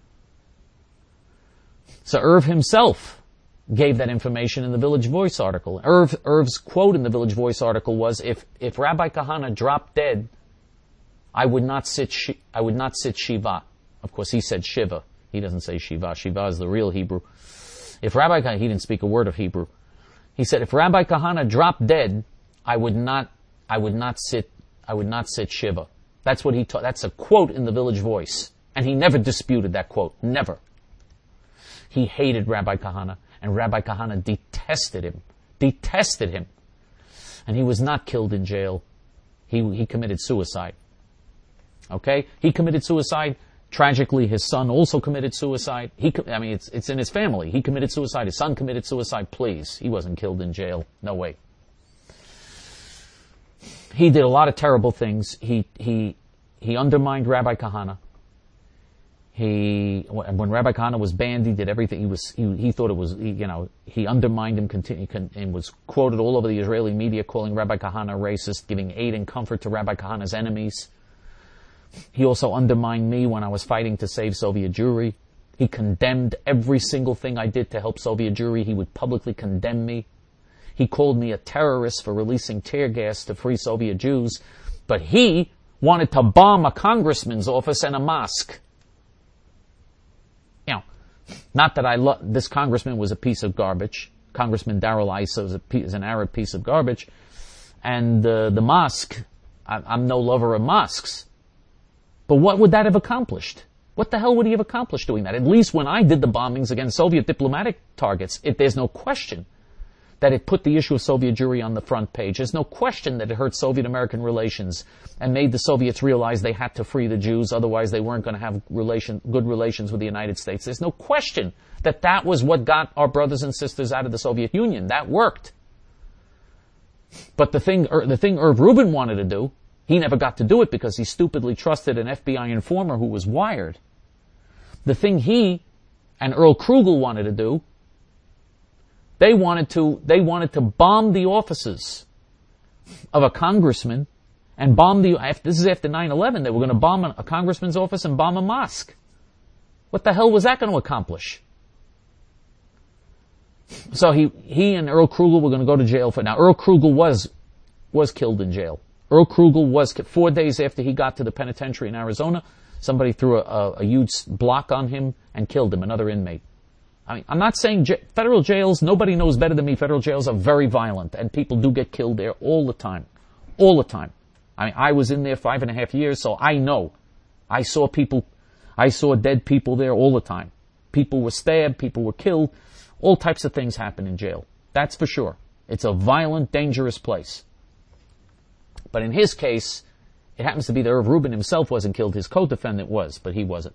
So Irv himself gave that information in the Village Voice article. Irv's quote in the Village Voice article was, if Rabbi Kahana dropped dead, I would not sit Shiva. Of course, he said Shiva. He doesn't say Shiva. Shiva is the real Hebrew. If Rabbi Kahana, he didn't speak a word of Hebrew. He said, if Rabbi Kahana dropped dead, I would not sit Shiva. That's what he taught. That's a quote in the Village Voice. And he never disputed that quote. Never. He hated Rabbi Kahana, and Rabbi Kahana detested him. Detested him. And he was not killed in jail. He committed suicide. Okay? He committed suicide. Tragically, his son also committed suicide. It's in his family. He committed suicide. His son committed suicide. Please. He wasn't killed in jail. No way. He did a lot of terrible things. He undermined Rabbi Kahana. When Rabbi Kahana was banned, he did everything. He thought it was, he undermined him and was quoted all over the Israeli media calling Rabbi Kahana racist, giving aid and comfort to Rabbi Kahana's enemies. He also undermined me when I was fighting to save Soviet Jewry. He condemned every single thing I did to help Soviet Jewry. He would publicly condemn me. He called me a terrorist for releasing tear gas to free Soviet Jews. But he wanted to bomb a congressman's office and a mosque. Not that this congressman was a piece of garbage. Congressman Darrell Issa is an Arab piece of garbage. And the mosque, I'm no lover of mosques. But what would that have accomplished? What the hell would he have accomplished doing that? At least when I did the bombings against Soviet diplomatic targets, there's no question that it put the issue of Soviet Jewry on the front page. There's no question that it hurt Soviet-American relations and made the Soviets realize they had to free the Jews, otherwise they weren't going to have good relations with the United States. There's no question that was what got our brothers and sisters out of the Soviet Union. That worked. But the thing Irv Rubin wanted to do, he never got to do it because he stupidly trusted an FBI informer who was wired. The thing he and Earl Krugel wanted to do, they wanted to bomb the offices of a congressman and this is after 9/11, they were going to bomb a congressman's office and bomb a mosque. What the hell was that going to accomplish? So he and Earl Krugel were going to go to jail for it. Now, Earl Krugel was killed in jail. Earl Krugel was, 4 days after he got to the penitentiary in Arizona, somebody threw a huge block on him and killed him, another inmate. I'm not saying federal jails, nobody knows better than me, federal jails are very violent, and people do get killed there all the time. All the time. I was in there 5.5 years, so I know. I saw dead people there all the time. People were stabbed, people were killed, all types of things happen in jail. That's for sure. It's a violent, dangerous place. But in his case, it happens to be that Irv Rubin himself wasn't killed. His co-defendant was, but he wasn't.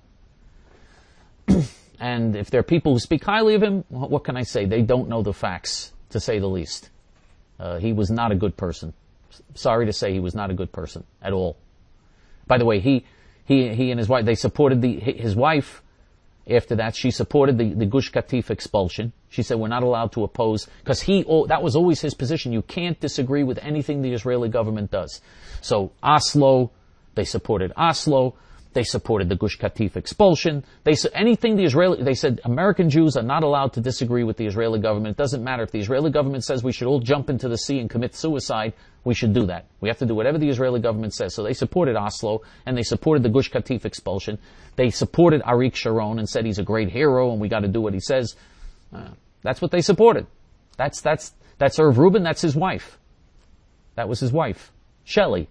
And if there are people who speak highly of him, what can I say? They don't know the facts, to say the least. He was not a good person. Sorry to say, he was not a good person at all. By the way, he and his wife, they supported his wife. After that, she supported the Gush Katif expulsion. She said we're not allowed to oppose, because that was always his position. You can't disagree with anything the Israeli government does. So Oslo, they supported Oslo. They supported the Gush Katif expulsion. They said American Jews are not allowed to disagree with the Israeli government. It doesn't matter if the Israeli government says we should all jump into the sea and commit suicide. We should do that. We have to do whatever the Israeli government says. So they supported Oslo, and they supported the Gush Katif expulsion. They supported Arik Sharon and said he's a great hero and we got to do what he says. That's what they supported. That's Irv Rubin. That's his wife. That was his wife, Shelley.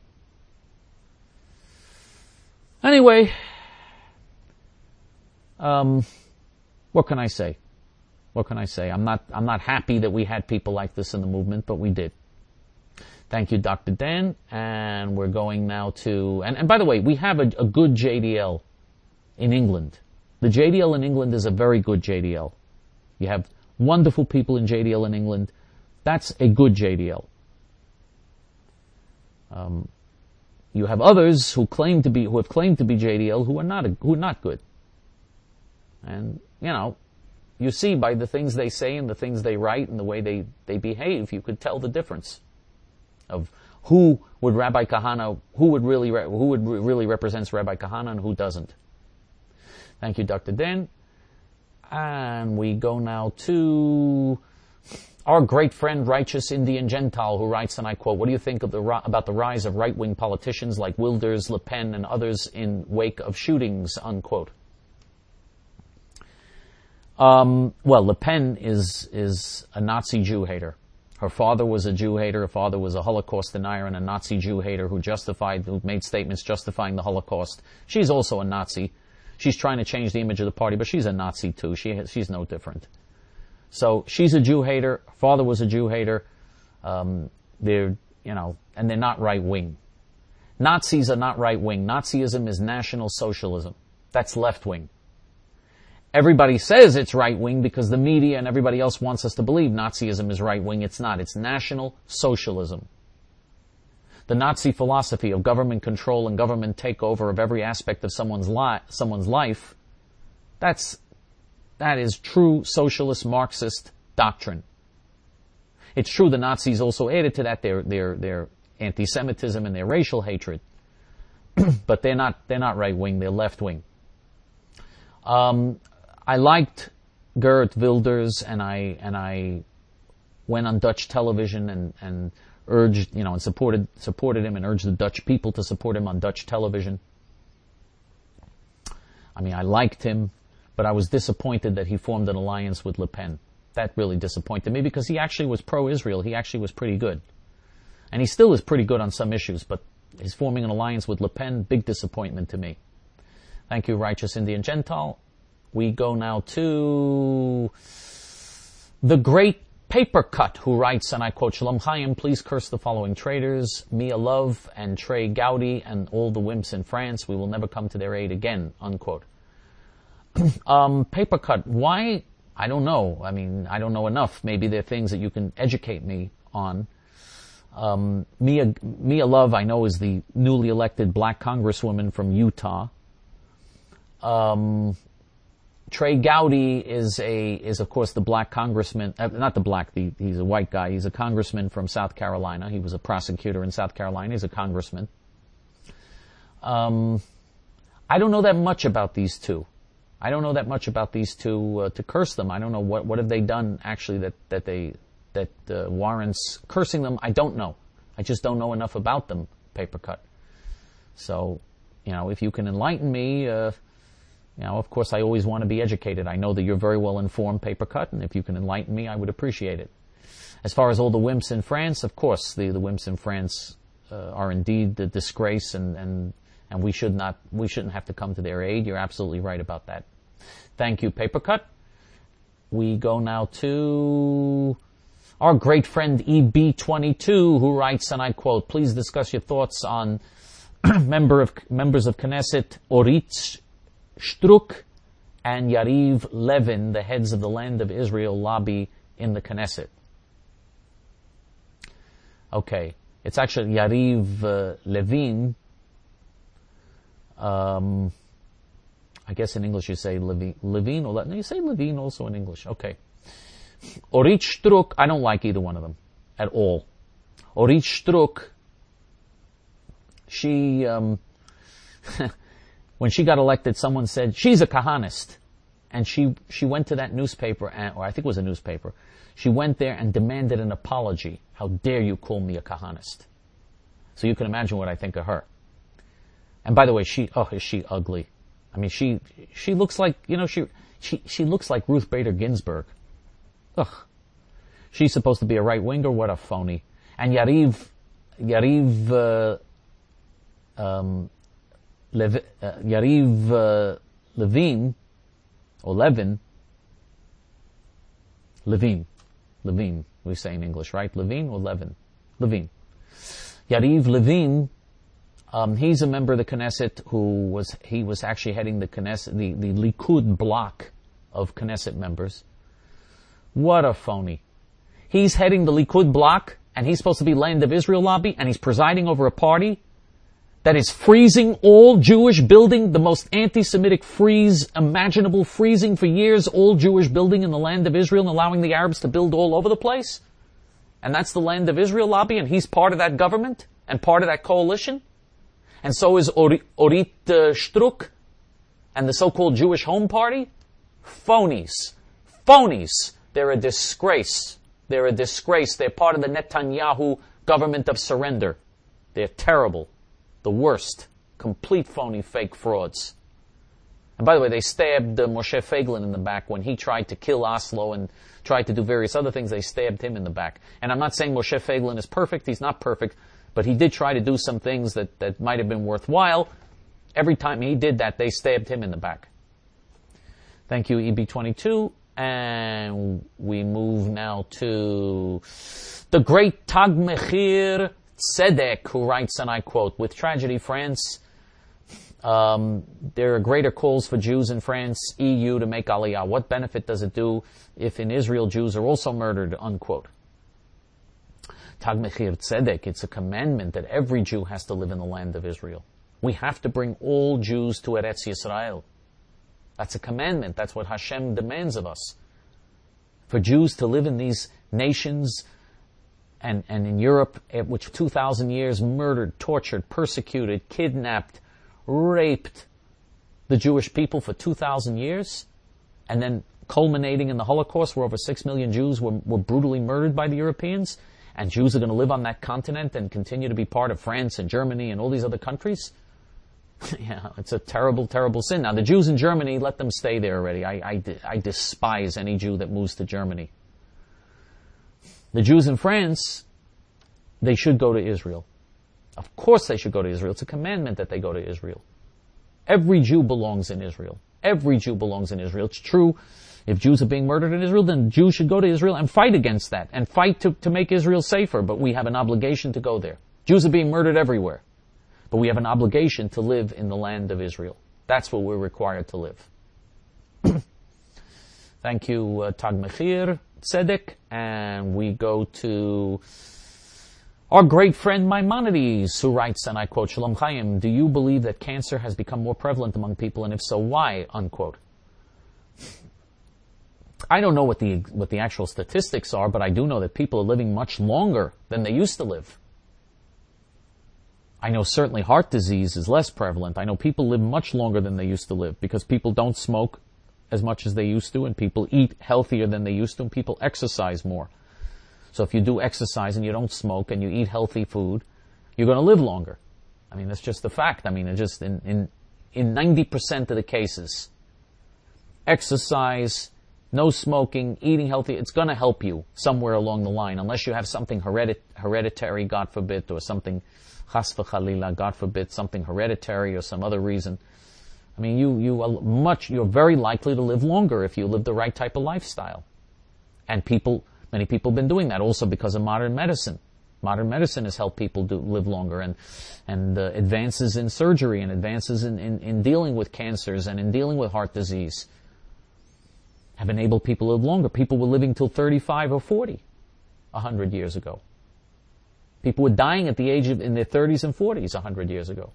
Anyway, what can I say? What can I say? I'm not happy that we had people like this in the movement, but we did. Thank you, Dr. Dan. And we're going now to, and by the way, we have a good JDL in England. The JDL in England is a very good JDL. You have wonderful people in JDL in England. That's a good JDL. you have others who have claimed to be JDL who are not good. And, you see by the things they say and the things they write and the way they behave, you could tell the difference of who really represents Rabbi Kahana and who doesn't. Thank you, Dr. Dan. And we go now to our great friend, Righteous Indian Gentile, who writes, and I quote, "What do you think about the rise of right-wing politicians like Wilders, Le Pen, and others in wake of shootings?" Unquote. Well, Le Pen is a Nazi Jew hater. Her father was a Jew hater. Her father was a Holocaust denier and a Nazi Jew hater who made statements justifying the Holocaust. She's also a Nazi. She's trying to change the image of the party, but she's a Nazi too. She's no different. So she's a Jew hater. Her father was a Jew hater. And they're not right wing. Nazis are not right wing. Nazism is National Socialism. That's left wing. Everybody says it's right-wing because the media and everybody else wants us to believe Nazism is right-wing. It's not. It's National Socialism. The Nazi philosophy of government control and government takeover of every aspect of someone's life, that is true socialist Marxist doctrine. It's true the Nazis also added to that their anti-Semitism and their racial hatred. But they're not right-wing, they're left-wing. I liked Geert Wilders, and I went on Dutch television and urged, and supported him and urged the Dutch people to support him on Dutch television. I mean, I liked him, but I was disappointed that he formed an alliance with Le Pen. That really disappointed me because he actually was pro-Israel. He actually was pretty good. And he still is pretty good on some issues, but his forming an alliance with Le Pen, big disappointment to me. Thank you, Righteous Indian Gentile. We go now to the great Paper Cut, who writes, and I quote, "Shalom Chaim, please curse the following traitors, Mia Love and Trey Gowdy and all the wimps in France. We will never come to their aid again," unquote. Paper Cut, why? I don't know. I mean, I don't know enough. Maybe there are things that you can educate me on. Mia Love, I know, is the newly elected black congresswoman from Utah. Trey Gowdy is of course the black congressman, he's a white guy. He's a congressman from South Carolina. He was a prosecutor in South Carolina. He's a congressman. I don't know that much about these two. To curse them. I don't know what have they done actually that warrants cursing them. I don't know. I just don't know enough about them, Paper Cut. So, if you can enlighten me, of course, I always want to be educated. I know that you're very well informed, Paper Cut, and if you can enlighten me, I would appreciate it. As far as all the wimps in France, of course, the wimps in France are indeed the disgrace, and we shouldn't have to come to their aid. You're absolutely right about that. Thank you, Paper Cut. We go now to our great friend EB22, who writes, and I quote, "Please discuss your thoughts on members of Knesset Orit Struk and Yariv Levin, the heads of the Land of Israel lobby in the Knesset." Okay, it's actually Yariv Levin. I guess in English you say Levin, or you say Levin also in English. Okay. Orit Struk, I don't like either one of them at all. Orit Struk, she when she got elected, someone said she's a Kahanist, and she went to that newspaper, or I think it was a newspaper. She went there and demanded an apology. How dare you call me a Kahanist? So you can imagine what I think of her. And by the way, is she ugly? I mean, she looks like she looks like Ruth Bader Ginsburg. Ugh. She's supposed to be a right winger. What a phony. And Yariv Levin, or Levin, we say in English, right? Levin or Levin? Levin. Yariv Levin, he's a member of the Knesset he was actually heading the Knesset, the Likud block of Knesset members. What a phony. He's heading the Likud block, and he's supposed to be Land of Israel lobby, and he's presiding over a party that is freezing all Jewish building, the most anti-Semitic freeze imaginable, freezing for years all Jewish building in the land of Israel and allowing the Arabs to build all over the place. And that's the Land of Israel lobby, and he's part of that government and part of that coalition. And so is Orit Struk and the so-called Jewish Home Party. Phonies. Phonies. They're a disgrace. They're a disgrace. They're part of the Netanyahu government of surrender. They're terrible. The worst. Complete phony fake frauds. And by the way, they stabbed Moshe Feiglin in the back when he tried to kill Oslo and tried to do various other things. They stabbed him in the back. And I'm not saying Moshe Feiglin is perfect. He's not perfect. But he did try to do some things that might have been worthwhile. Every time he did that, they stabbed him in the back. Thank you, EB22. And we move now to the great Tag Mechir Tzedek, who writes, and I quote, "With tragedy, France, there are greater calls for Jews in France, EU, to make Aliyah. What benefit does it do if in Israel Jews are also murdered?" Unquote. Tag Mechir Tzedek, it's a commandment that every Jew has to live in the land of Israel. We have to bring all Jews to Eretz Yisrael. That's a commandment. That's what Hashem demands of us. For Jews to live in these nations and in Europe, which 2,000 years murdered, tortured, persecuted, kidnapped, raped the Jewish people for 2,000 years, and then culminating in the Holocaust where over 6 million Jews were brutally murdered by the Europeans, and Jews are going to live on that continent and continue to be part of France and Germany and all these other countries. Yeah, it's a terrible, terrible sin. Now, the Jews in Germany, let them stay there already. I despise any Jew that moves to Germany. The Jews in France, they should go to Israel. Of course they should go to Israel. It's a commandment that they go to Israel. Every Jew belongs in Israel. Every Jew belongs in Israel. It's true. If Jews are being murdered in Israel, then Jews should go to Israel and fight against that and fight to make Israel safer. But we have an obligation to go there. Jews are being murdered everywhere. But we have an obligation to live in the land of Israel. That's where we're required to live. Thank you, Tag Mechir Tzedek. And we go to our great friend Maimonides, who writes, and I quote, "Shalom Chaim, do you believe that cancer has become more prevalent among people, and if so, why?" Unquote. I don't know what the actual statistics are, but I do know that people are living much longer than they used to live. I know certainly heart disease is less prevalent. I know people live much longer than they used to live because people don't smoke as much as they used to, and people eat healthier than they used to, and people exercise more. So if you do exercise and you don't smoke and you eat healthy food, you're going to live longer. I mean, that's just a fact. I mean, it's just in 90% of the cases, exercise, no smoking, eating healthy, it's going to help you somewhere along the line, unless you have something hereditary, God forbid, or something, chas v'chalila, God forbid, something hereditary or some other reason. I mean, you're very likely to live longer if you live the right type of lifestyle. And many people have been doing that also because of modern medicine. Modern medicine has helped people live longer, and advances in surgery and advances in dealing with cancers and in dealing with heart disease have enabled people to live longer. People were living till 35 or 40 100 years ago. People were dying at the age in their 30s and 40s 100 years ago.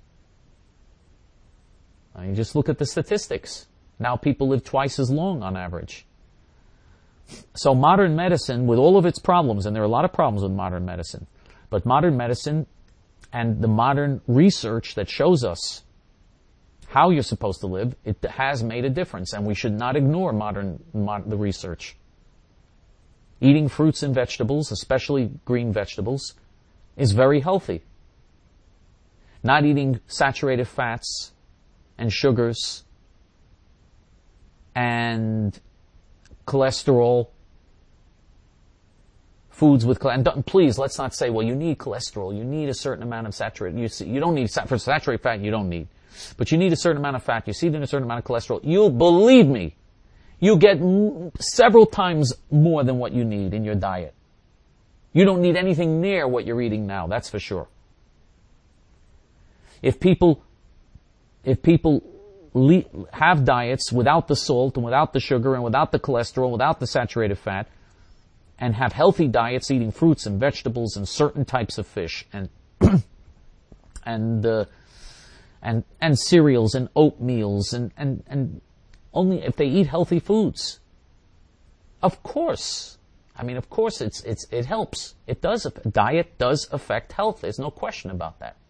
I mean, just look at the statistics. Now people live twice as long on average. So modern medicine, with all of its problems, and there are a lot of problems with modern medicine, but modern medicine and the modern research that shows us how you're supposed to live, it has made a difference, and we should not ignore the research. Eating fruits and vegetables, especially green vegetables, is very healthy. Not eating saturated fats and sugars and cholesterol, foods with cholesterol. And please, let's not say, well, you need cholesterol, you need a certain amount of saturated, you don't need, for saturated fat, you don't need. But you need a certain amount of fat, you see a certain amount of cholesterol. You'll believe me, you get several times more than what you need in your diet. You don't need anything near what you're eating now, that's for sure. If people have diets without the salt and without the sugar and without the cholesterol, without the saturated fat, and have healthy diets eating fruits and vegetables and certain types of fish and and cereals and oatmeals and only if they eat healthy foods. Of course. I mean, of course it helps. It does. Diet does affect health. There's no question about that.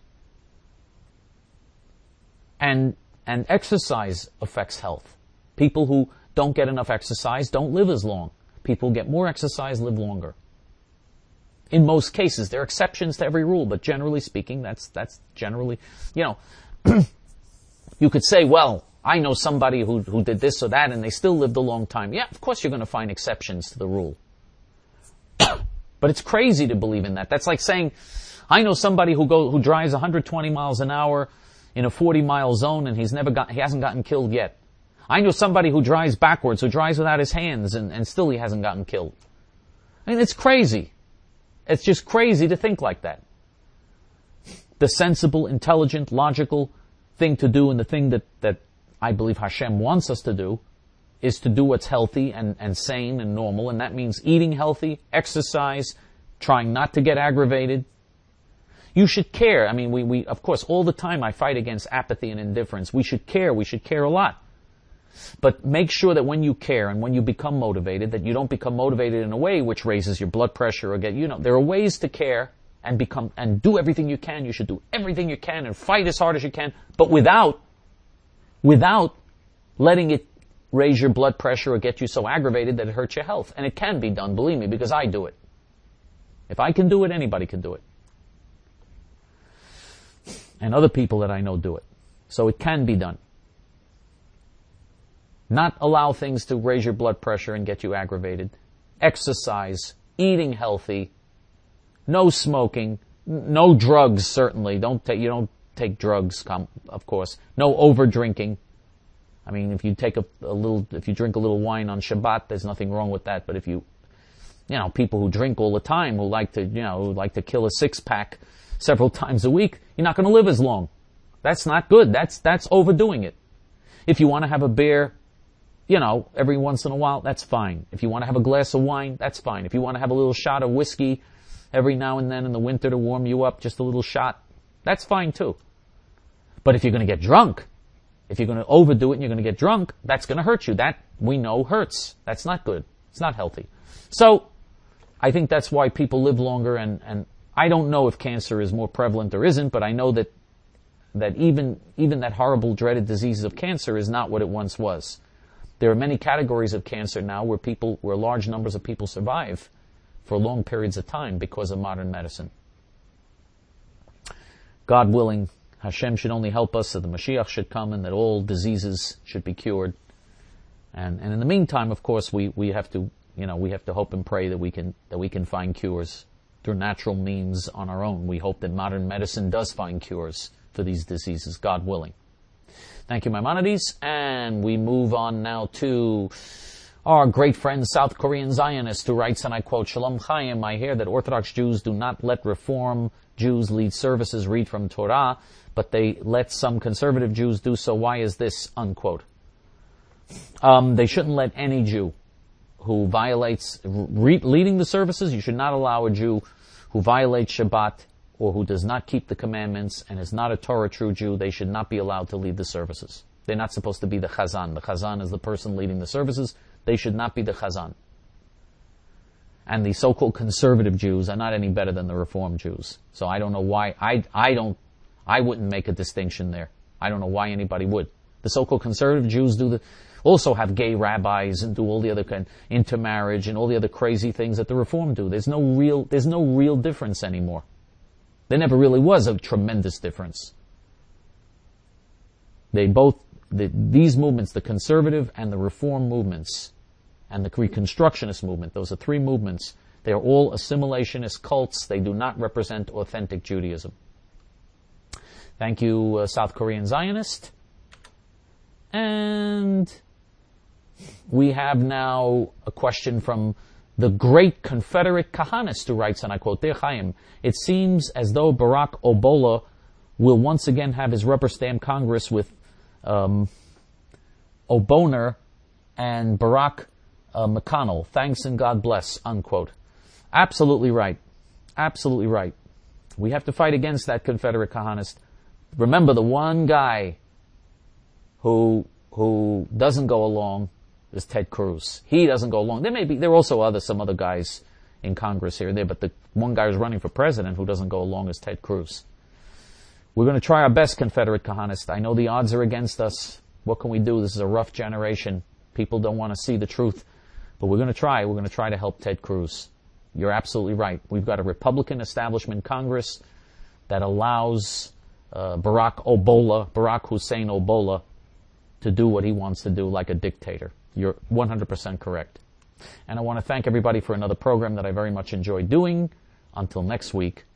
And exercise affects health. People who don't get enough exercise don't live as long. People who get more exercise live longer. In most cases, there are exceptions to every rule, but generally speaking, that's generally, you could say, well, I know somebody who did this or that and they still lived a long time. Yeah, of course you're going to find exceptions to the rule. But it's crazy to believe in that. That's like saying, I know somebody who drives 120 miles an hour in a 40-mile zone and he hasn't gotten killed yet. I know somebody who drives backwards, who drives without his hands and still he hasn't gotten killed. I mean, it's crazy. It's just crazy to think like that. The sensible, intelligent, logical thing to do, and the thing that I believe Hashem wants us to do, is to do what's healthy and sane and normal, and that means eating healthy, exercise, trying not to get aggravated. You should care. I mean, we of course, all the time I fight against apathy and indifference. We should care a lot. But make sure that when you care and when you become motivated, that you don't become motivated in a way which raises your blood pressure or there are ways to care and do everything you can. You should do everything you can and fight as hard as you can, but without letting it raise your blood pressure or get you so aggravated that it hurts your health. And it can be done, believe me, because I do it. If I can do it, anybody can do it. And other people that I know do it. So it can be done. Not allow things to raise your blood pressure and get you aggravated. Exercise, eating healthy, no smoking, no drugs certainly. You don't take drugs, of course. No over drinking. I mean, if you drink a little wine on Shabbat, there's nothing wrong with that. But if people who drink all the time, who like to kill a 6-pack several times a week, you're not going to live as long. That's not good. That's overdoing it. If you want to have a beer, every once in a while, that's fine. If you want to have a glass of wine, that's fine. If you want to have a little shot of whiskey every now and then in the winter to warm you up, just a little shot, that's fine too. But if you're going to get drunk, if you're going to overdo it and you're going to get drunk, that's going to hurt you. That, we know, hurts. That's not good. It's not healthy. So, I think that's why people live longer, and I don't know if cancer is more prevalent or isn't, but I know that even that horrible, dreaded disease of cancer is not what it once was. There are many categories of cancer now where large numbers of people survive for long periods of time because of modern medicine. God willing, Hashem should only help us that the Mashiach should come and that all diseases should be cured. And in the meantime, of course, we have to hope and pray that we can find cures through natural means on our own. We hope that modern medicine does find cures for these diseases, God willing. Thank you, Maimonides. And we move on now to our great friend, South Korean Zionist, who writes, and I quote, Shalom Chaim, I hear that Orthodox Jews do not let Reform Jews lead services read from Torah, but they let some conservative Jews do so. Why is this? Unquote. They shouldn't let any Jew who violates leading the services. You should not allow a Jew who violates Shabbat or who does not keep the commandments and is not a Torah true Jew. They should not be allowed to lead the services. They're not supposed to be the chazan. The chazan is the person leading the services. They should not be the chazan. And the so-called conservative Jews are not any better than the Reform Jews. So I don't know why. I wouldn't make a distinction there. I don't know why anybody would. The so-called conservative Jews also have gay rabbis and do all the other kind intermarriage and all the other crazy things that the Reform do. There's no real difference anymore. There never really was a tremendous difference. These movements, the conservative and the Reform movements, and the Reconstructionist movement, those are three movements. They are all assimilationist cults. They do not represent authentic Judaism. Thank you, South Korean Zionist. And we have now a question from the great Confederate Kahanist who writes, and I quote, Dear Chaim, it seems as though Barack Obama will once again have his rubber stamp Congress with O'Boner and Barack McConnell. Thanks and God bless, unquote. Absolutely right. Absolutely right. We have to fight against that Confederate Kahanist. Remember, the one guy who doesn't go along is Ted Cruz. He doesn't go along. There are also some other guys in Congress here and there, but the one guy who's running for president who doesn't go along is Ted Cruz. We're going to try our best, Confederate Kahanists. I know the odds are against us. What can we do? This is a rough generation. People don't want to see the truth. But we're going to try. We're going to try to help Ted Cruz. You're absolutely right. We've got a Republican establishment Congress that allows Barack Hussein Obola, to do what he wants to do like a dictator. You're 100% correct. And I want to thank everybody for another program that I very much enjoyed doing. Until next week,